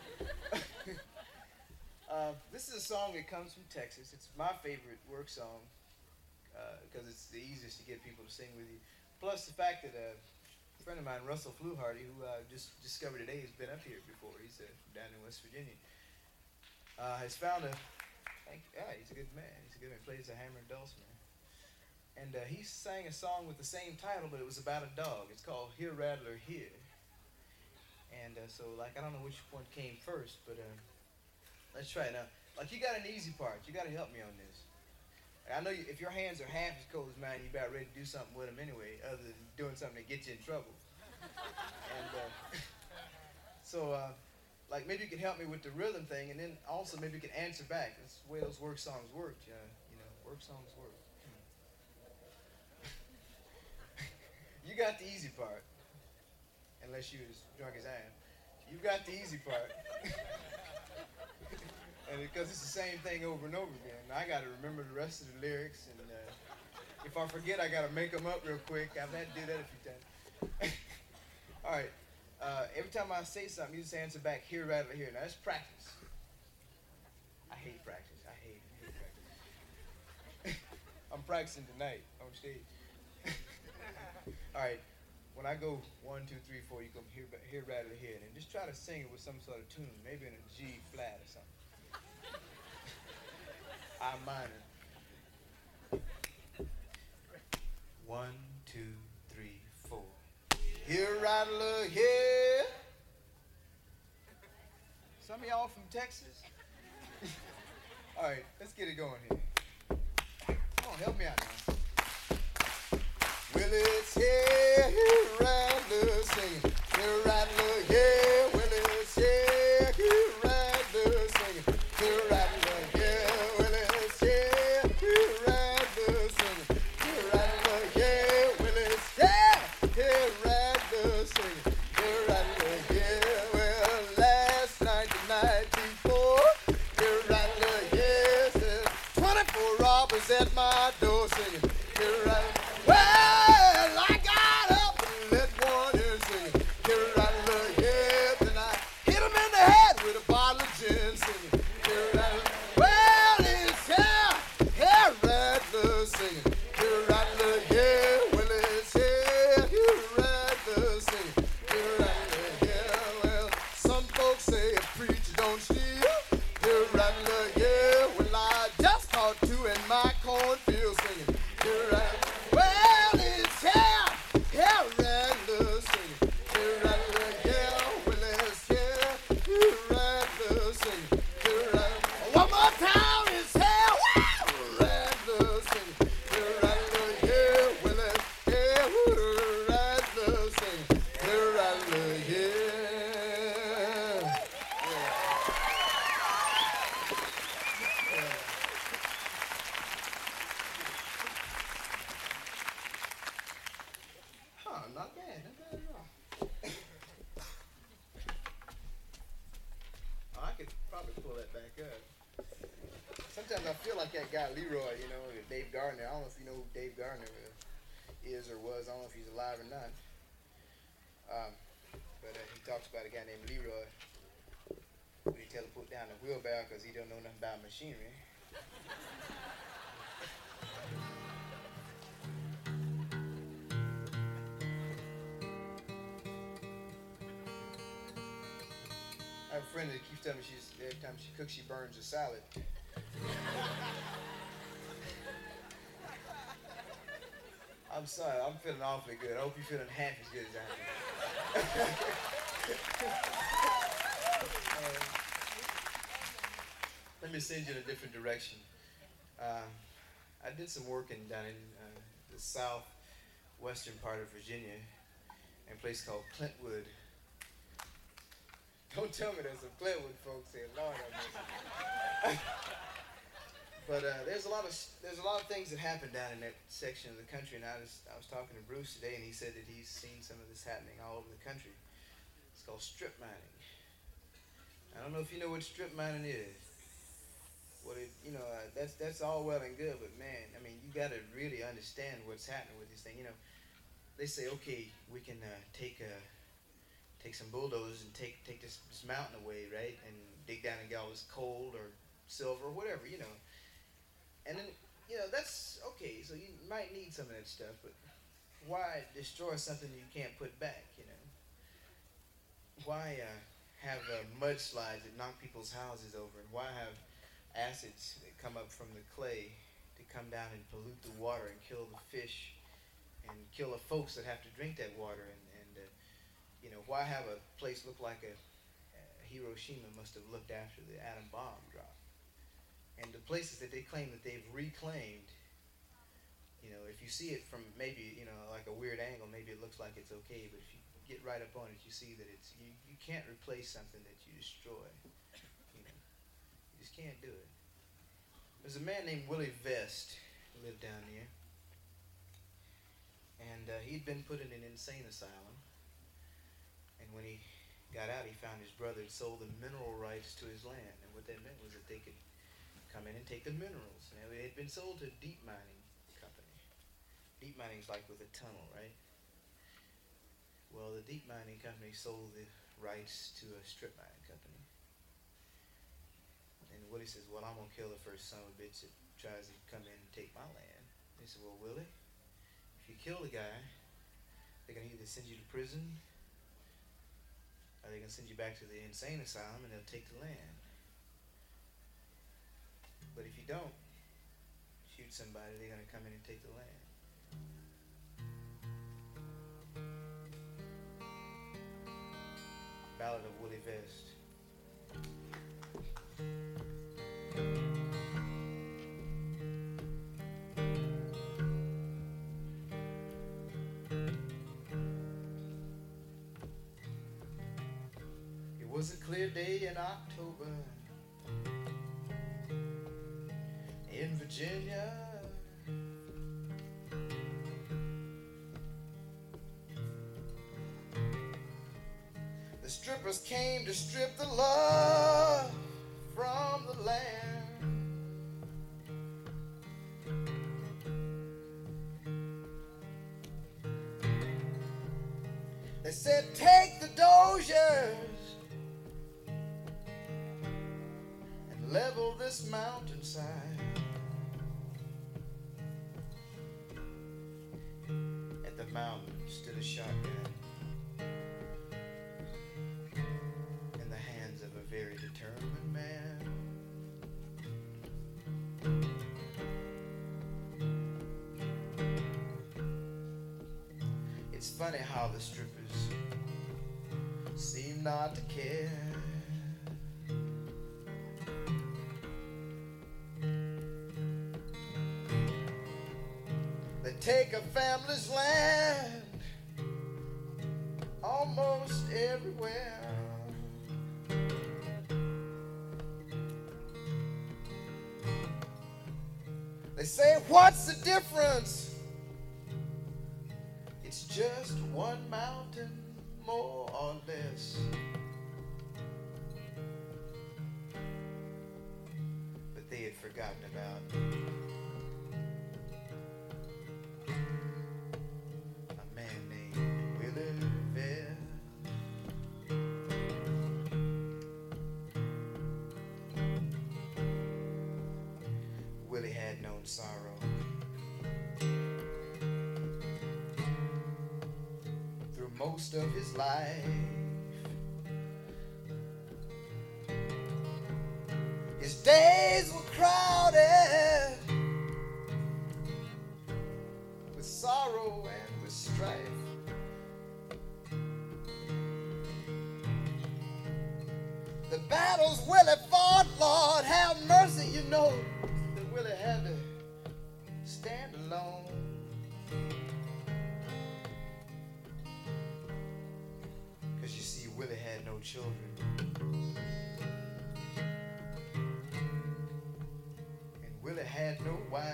uh, this is a song that comes from Texas. It's my favorite work song because uh, it's the easiest to get people to sing with you. Plus the fact that... Uh, A friend of mine, Russell Fluharty, who I uh, just discovered today, has been up here before. He's uh, down in West Virginia. Uh, has found a, thank, yeah, he's a good man. He's a good man. He plays a hammer and dulcimer. And uh, he sang a song with the same title, but it was about a dog. It's called Here Rattler Here. And uh, so, like, I don't know which one came first, but uh, let's try it now. Like, you got an easy part. You got to help me on this. I know you, if your hands are half as cold as mine, you're about ready to do something with them anyway, other than doing something to get you in trouble. And uh, so, uh, like, maybe you can help me with the rhythm thing, and then also maybe you can answer back. That's the way those work songs work. Uh, you know, work songs work. You got the easy part, unless you're as drunk as I am. You got the easy part. And because it's the same thing over and over again, I got to remember the rest of the lyrics, and uh, if I forget, I got to make them up real quick. I've had to do that a few times. All right. Uh, every time I say something, you just answer back, here, rattler, here. Now, that's practice. I hate practice. I hate, hate practice. I'm practicing tonight on stage. All right. When I go one, two, three, four, you come here, here, rattler, here, and just try to sing it with some sort of tune, maybe in a G flat or something. I minor. One, two, three, four. Here, rattler, here. Some of y'all from Texas? All right, let's get it going here. Come on, help me out now. Well, it's here, here, rattler singing. Here, rattler, here. Well, it's here, here, rattler singing. Here, rattler, here. Well, it's here, here, rattler singing. Here, rattler, here. Well, it's here, here, rattler singing. Here, rattler, here. Well, last night, the night before, here, rattler, here. Says twenty-four robbers at my door singing. Here, rattler. Well, I got up and let one in singing. Here, rattler, yeah. Then I hit him in the head with a bottle of gin singing. Here, rattler. Well, it's here, here, rattler singing. Here, rattler, yeah. Well, it's here, here, rattler singing. Here, rattler, yeah. Well, some folks say a preacher don't steal. Here, rattler, yeah. Well, I just caught two in my cornfield singing. Here, rattler. Well, it's here, here, rattler singing. Here, rattler, yeah. Well, it's here, here, rattler singing. Here, rattler. One more time, it's here, wow, rattler singing. Here, rattler, yeah. Well, it's here, here, rattler singing. Here, rattler, yeah. Huh, not bad, not bad at all. Oh, I could probably pull that back up. Sometimes I feel like that guy Leroy, you know, Dave Gardner. I don't know if you know who Dave Gardner is or was. I don't know if he's alive or not. Um, but uh, he talks about a guy named Leroy who he tell to put down the wheelbarrow because he don't know nothing about machinery. I have a friend that keeps telling me she's every time she cooks, she burns a salad. I'm sorry, I'm feeling awfully good. I hope you're feeling half as good as I am. uh, let me send you in a different direction. Uh, I did some work in down in uh, the southwestern part of Virginia, in a place called Clintwood. Don't tell me there's some Clintwood folks here, Lord have mercy. But uh, there's a lot of there's a lot of things that happen down in that section of the country, and I was I was talking to Bruce today, and he said that he's seen some of this happening all over the country. It's called strip mining. I don't know if you know what strip mining is. What it you know uh, that's that's all well and good, but man, I mean you got to really understand what's happening with this thing. You know, they say okay, we can uh, take uh, take some bulldozers and take take this, this mountain away, right, and dig down and get all this coal or silver or whatever, you know. And then, you know, that's okay, so you might need some of that stuff, but why destroy something you can't put back, you know? Why uh, have uh, mudslides that knock people's houses over, and why have acids that come up from the clay to come down and pollute the water and kill the fish and kill the folks that have to drink that water, and, and uh, you know, why have a place look like a, a Hiroshima must have looked after the atom bomb drop? And the places that they claim that they've reclaimed, you know, if you see it from maybe, you know, like a weird angle, maybe it looks like it's okay, but if you get right up on it, you see that it's, you, you can't replace something that you destroy, you know, you just can't do it. There's a man named Willie Vest who lived down there, and uh, he'd been put in an insane asylum, and when he got out, he found his brother had sold the mineral rights to his land, and what that meant was that they could come in and take the minerals. Now, it had been sold to a deep mining company. Deep mining is like with a tunnel, right? Well, the deep mining company sold the rights to a strip mining company. And Willie says, well, I'm going to kill the first son of a bitch that tries to come in and take my land. They said, well, Willie, if you kill the guy, they're going to either send you to prison, or they're going to send you back to the insane asylum, and they'll take the land. But if you don't shoot somebody, they're going to come in and take the land. Ballad of Willie Vest. It was a clear day in October in Virginia. The strippers came to strip the love from the land. They said, take the Dozers and level this mountainside. At the mountain stood a shotgun in the hands of a very determined man. It's funny how the strippers seem not to care. They take a family's land almost everywhere. They say, what's the difference? It's just one mountain, more or less. But they had forgotten about a man named Willie Vest. Willie had known sorrow. Through most of his life. His days were crowded with sorrow and with strife. The battles Willie fought, Lord have mercy, you know that Willie had to stand alone. Cause you see, Willie had no children. And Willie had no wife.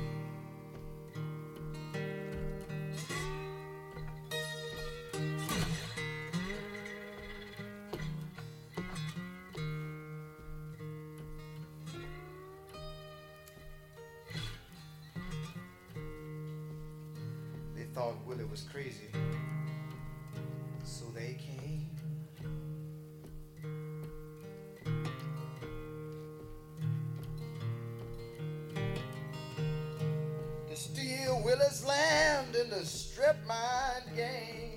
They thought Willie was crazy, so they came. To steal Willie's land in the strip mine game.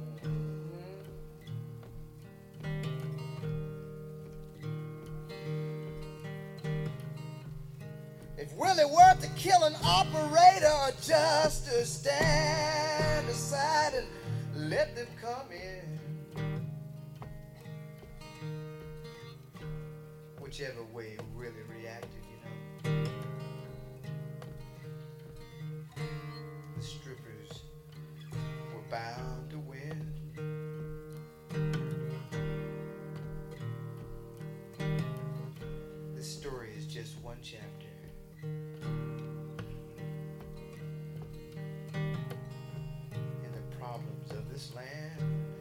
If Willie were to kill an operator or just to stand aside and let them come in, whichever way Willie reacted, you know, the strippers were bound to win. This story is just one chapter in the problems of this land.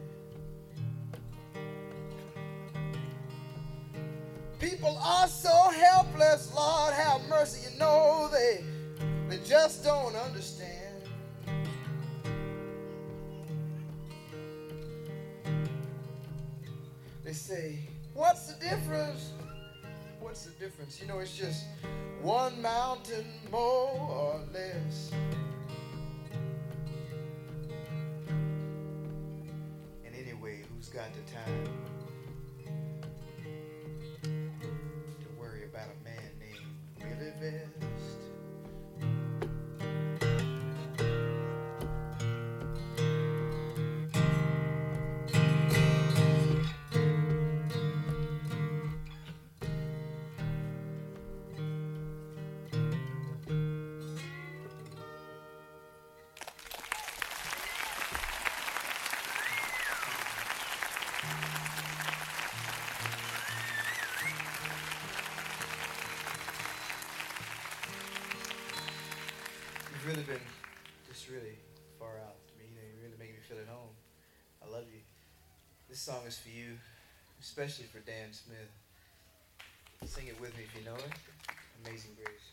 People are so helpless, Lord have mercy, you know they they just don't understand. They say, what's the difference? What's the difference? You know, it's just one mountain more or less. And anyway, who's got the time to worry about a man named Willie Vest? This song is for you, especially for Dan Smith. Sing it with me if you know it. Amazing Grace.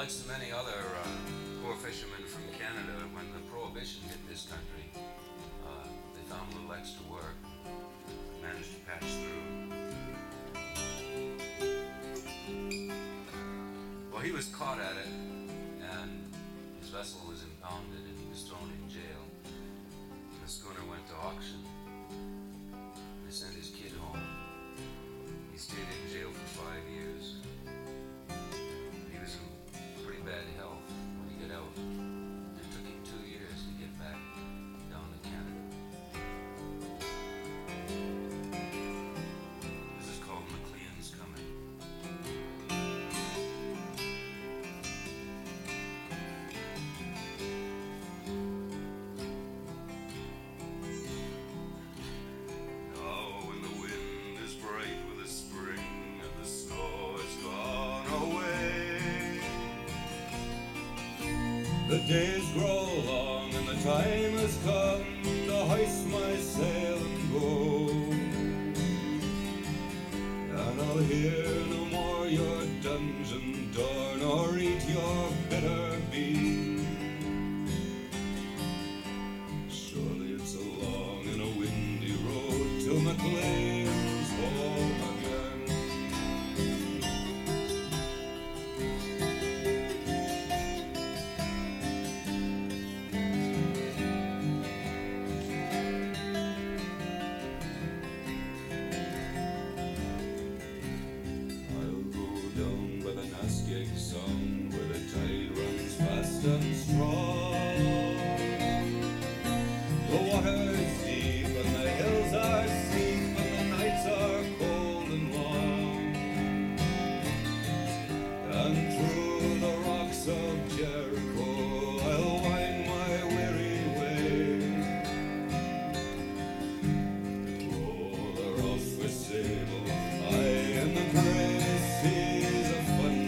like so many other uh, poor fishermen from Canada, when the Prohibition hit this country, uh, they found a little extra work, managed to patch through. Well, he was caught at it, and his vessel was impounded, and he was thrown in jail. The schooner went to auction. They sent his kid home. He stayed in jail for five years. He was in pretty bad health when he got out. It took him two years to get back down to Canada. This is called McLean's Coming. The days grow long and the time has come to hoist my sail and go. And I'll hear no more your dungeon door, nor eat your bitter beer. Surely it's a long and a windy road till McLean's home again. Song where the tide runs fast and strong. The water is deep and the hills are steep and the nights are cold and long. And through the rocks of Jericho I'll wind my weary way. Oh, the rough with sable, I in the grey seas of fun.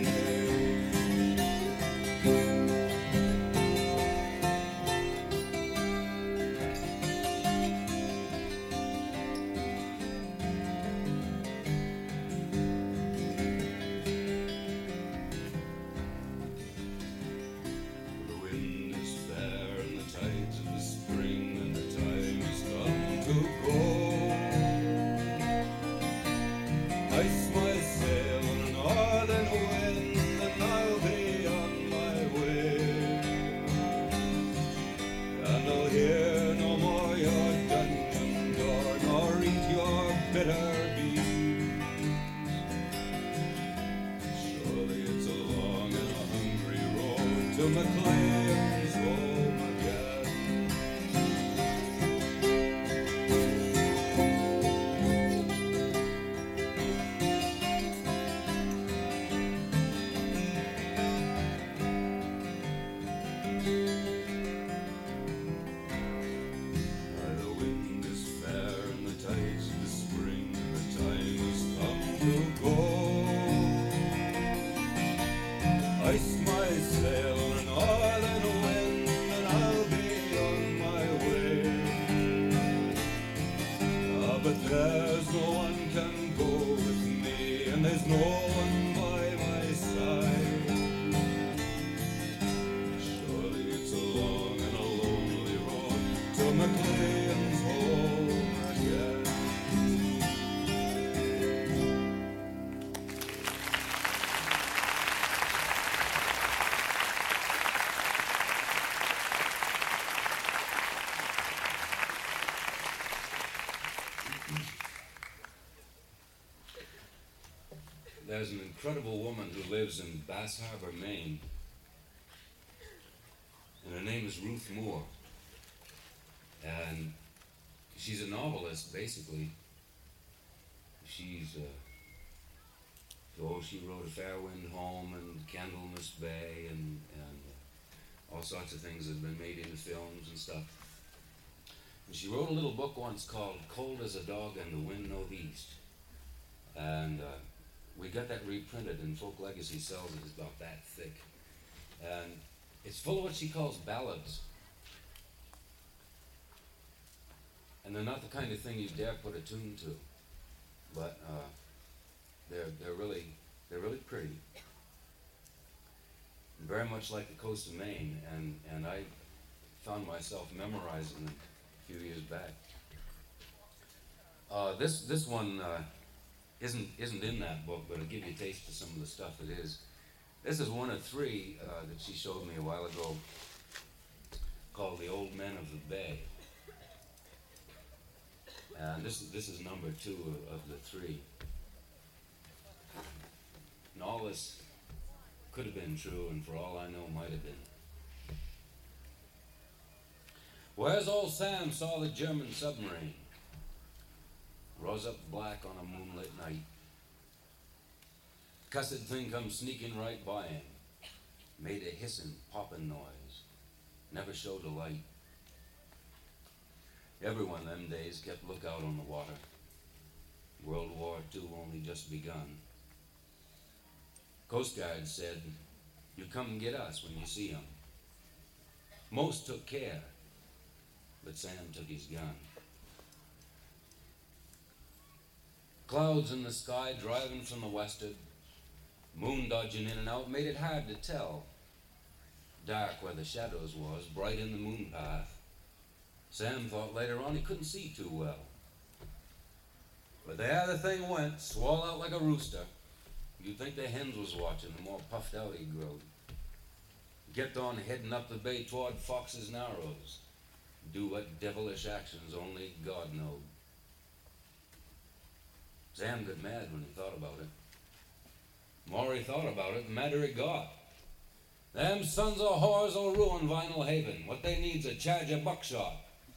McLean's home again. The wind is fair and the tides of the spring, and the time has come to go. Ice my sail on an northern wind, and I'll be on my way. Ah, but there's no one can go with me, and there's no one by my side. Surely it's a long and a lonely road to McLean's home again. There's an incredible woman who lives in Bass Harbor, Maine, and her name is Ruth Moore. And she's a novelist, basically. She's, uh, oh, she wrote A Fair Wind Home and Candlemas Bay and, and uh, all sorts of things that have been made into films and stuff. And she wrote a little book once called Cold as a Dog and the Wind Nove East. And uh, we got that reprinted, and Folk Legacy sells it. It's about that thick. And it's full of what she calls ballads. And they're not the kind of thing you dare put a tune to. But uh, they're, they're, really, they're really pretty. very much like the coast of Maine, and, and I found myself memorizing it a few years back. Uh, this this one uh, isn't isn't in that book, but it'll give you a taste of some of the stuff it is. This is one of three uh, that she showed me a while ago, called The Old Men of the Bay. And this is this is number two of, of the three. And all this could have been true, and for all I know, might have been. Where's old Sam saw the German submarine? Rose up black on a moonlit night. Cussed thing come sneaking right by him. Made a hissing, popping noise. Never showed a light. Everyone them days kept lookout on the water. World War Two only just begun. Coast Guard said, you come and get us when you see 'em. Most took care, but Sam took his gun. Clouds in the sky driving from the westward, moon dodging in and out, made it hard to tell. Dark where the shadows was, bright in the moon path. Sam thought later on he couldn't see too well. But there the thing went, swole out like a rooster. You'd think the hens was watching, the more puffed out he growed. Kept on heading up the bay toward Fox's Narrows. Do what devilish actions only God knowed. Sam got mad when he thought about it. The more he thought about it, the madder he got. Them sons of whores will ruin Vinyl Haven. What they need's a charge of buckshot.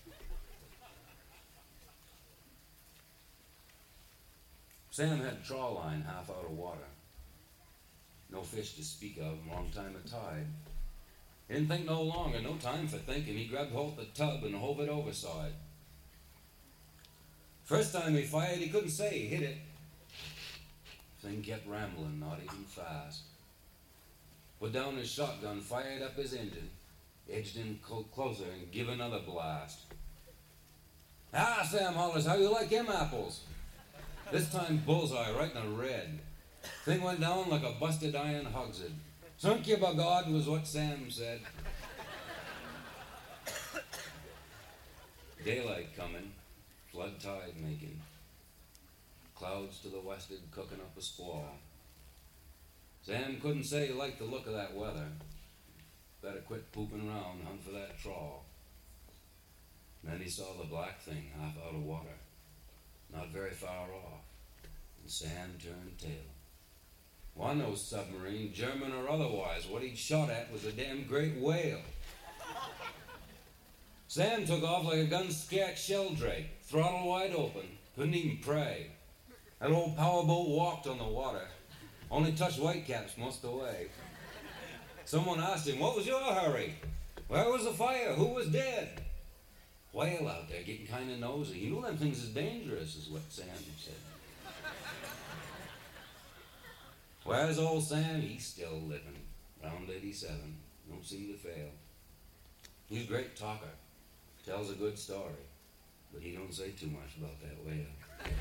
Sam had a trawl line half out of water. No fish to speak of, long time of tide. He didn't think no longer, no time for thinking. He grabbed hold of the tub and hove it overside. First time he fired, he couldn't say he hit it. Thing kept rambling, not even fast. Put down his shotgun, fired up his engine, edged in cl- closer and give another blast. Ah, Sam hollers, how you like them apples? This time bullseye right in the red. Thing went down like a busted iron hogshead. Sunk you by God was what Sam said. Daylight coming. Flood tide making. Clouds to the westward cooking up a squall. Sam couldn't say he liked the look of that weather. Better quit pooping around, hunt for that trawl. Then he saw the black thing half out of water, not very far off, and Sam turned tail. One no submarine, German or otherwise, what he'd shot at was a damn great whale. Sam took off like a gun-scared sheldrake, throttle wide open, couldn't even pray. That old powerboat walked on the water, only touched whitecaps most of the way. Someone asked him, what was your hurry? Where was the fire? Who was dead? Whale out there getting kind of nosy. He knew them things is dangerous, is what Sam said. Where's old Sam? He's still living. Round eighty-seven. Don't seem to fail. He's a great talker. Tells a good story. But he don't say too much about that whale.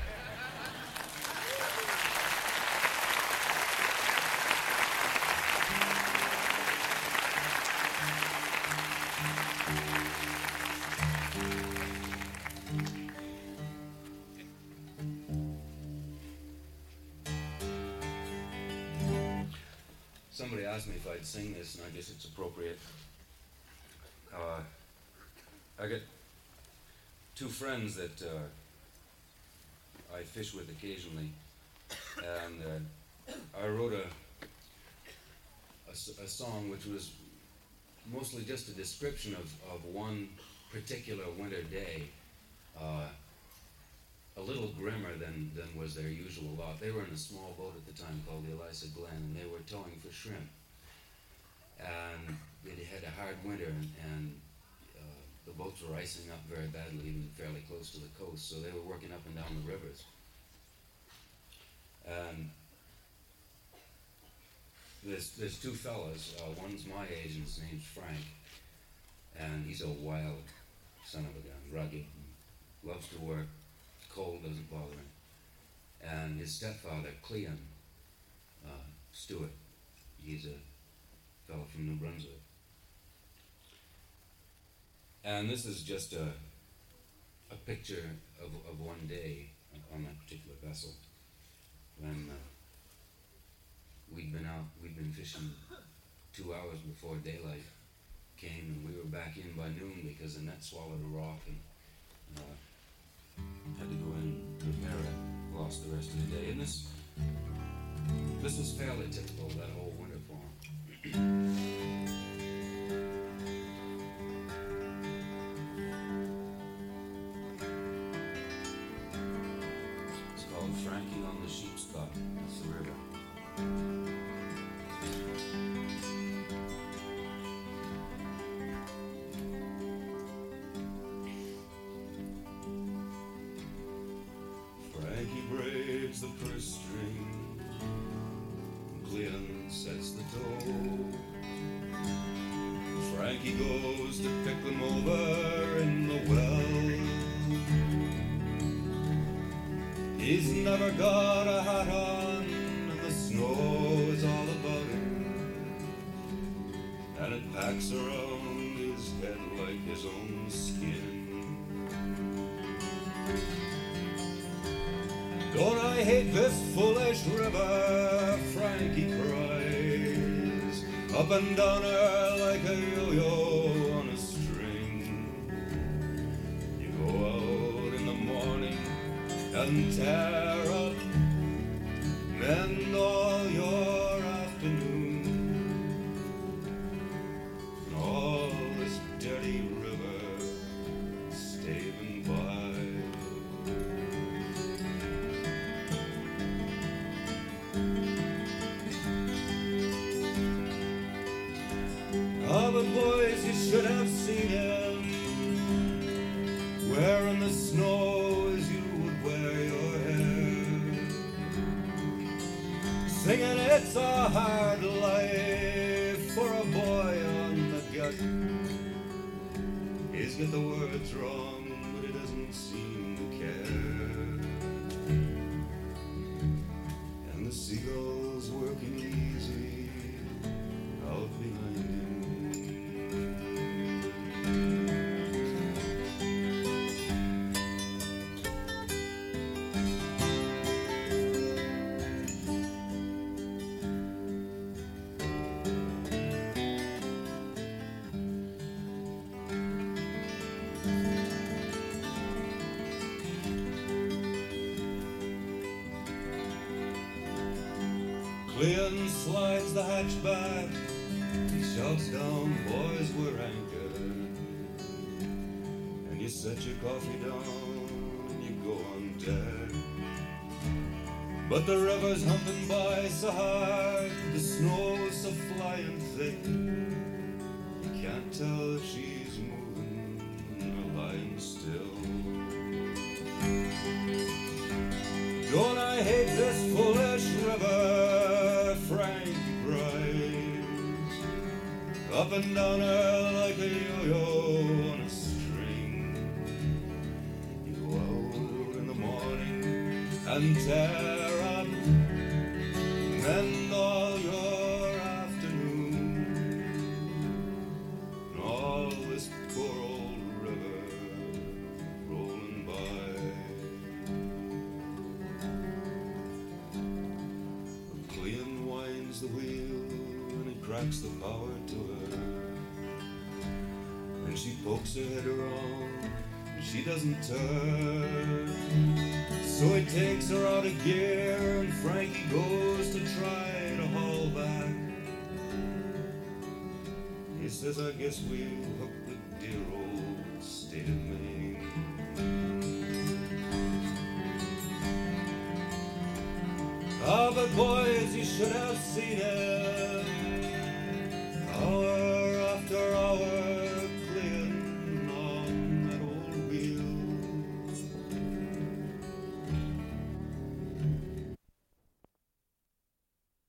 Somebody asked me if I'd sing this, and I guess it's appropriate. Uh, I got two friends that uh, I fish with occasionally, and uh, I wrote a, a, a song which was mostly just a description of, of one particular winter day, uh, a little grimmer than, than was their usual lot. They were in a small boat at the time called the Elisa Glen, and they were towing for shrimp. And it had a hard winter, and, and uh, the boats were icing up very badly, even fairly close to the coast, so they were working up and down the rivers. And there's, there's two fellas. Uh, one's my age, and his name's Frank, and he's a wild son of a gun, rugged, loves to work. Cold doesn't bother him. And his stepfather, Cleon uh, Stewart, he's a fellow from New Brunswick. And this is just a, a picture of, of one day on that particular vessel when uh, we'd been out, we'd been fishing two hours before daylight came, and we were back in by noon because the net swallowed a rock and uh, had to go in and repair it. Lost the rest of the day. And this, this was fairly typical of that whole winter for him. It's called Frankie on the Sheep's Cot. That's the river. Frankie braids the purse string, Cleon sets the toe. Frankie goes to pick them over in the well. He's never got a hat on, and the snow is all about him, and it packs around his head like his own skin. Don't I hate this foolish river, Frankie cries, up and down her like a yo-yo on a string. You go out in the morning and tear up, mend all your afternoon, and all this dirty river staving by. Oh, but boys, you should have seen him wearing the snow as you would wear your hair, singing it's a hard life for a boy on the gut. He's got the words wrong, but he doesn't seem to care. And the seagulls working easy out behind him. Cleon slides the hatch back, he shouts down, boys, we're anchored. And you set your coffee down and you go on deck. But the river's humping by so hard, the snow's so flying thick, you can't tell if she's moving or lying still. Don't I hate this foolish river, Frank cries, up and down her like a yo-yo on a string. You go out in the morning and tear up, mend all your afternoon, and all this poor old river rolling by. Cleon winds the wheel and he cracks the power to her, and she pokes her head around and she doesn't turn. So he takes her out of gear and Frankie goes to try to haul back. He says, I guess we'll hook the dear old state of Maine. Ah, but boys, you should have seen him. Our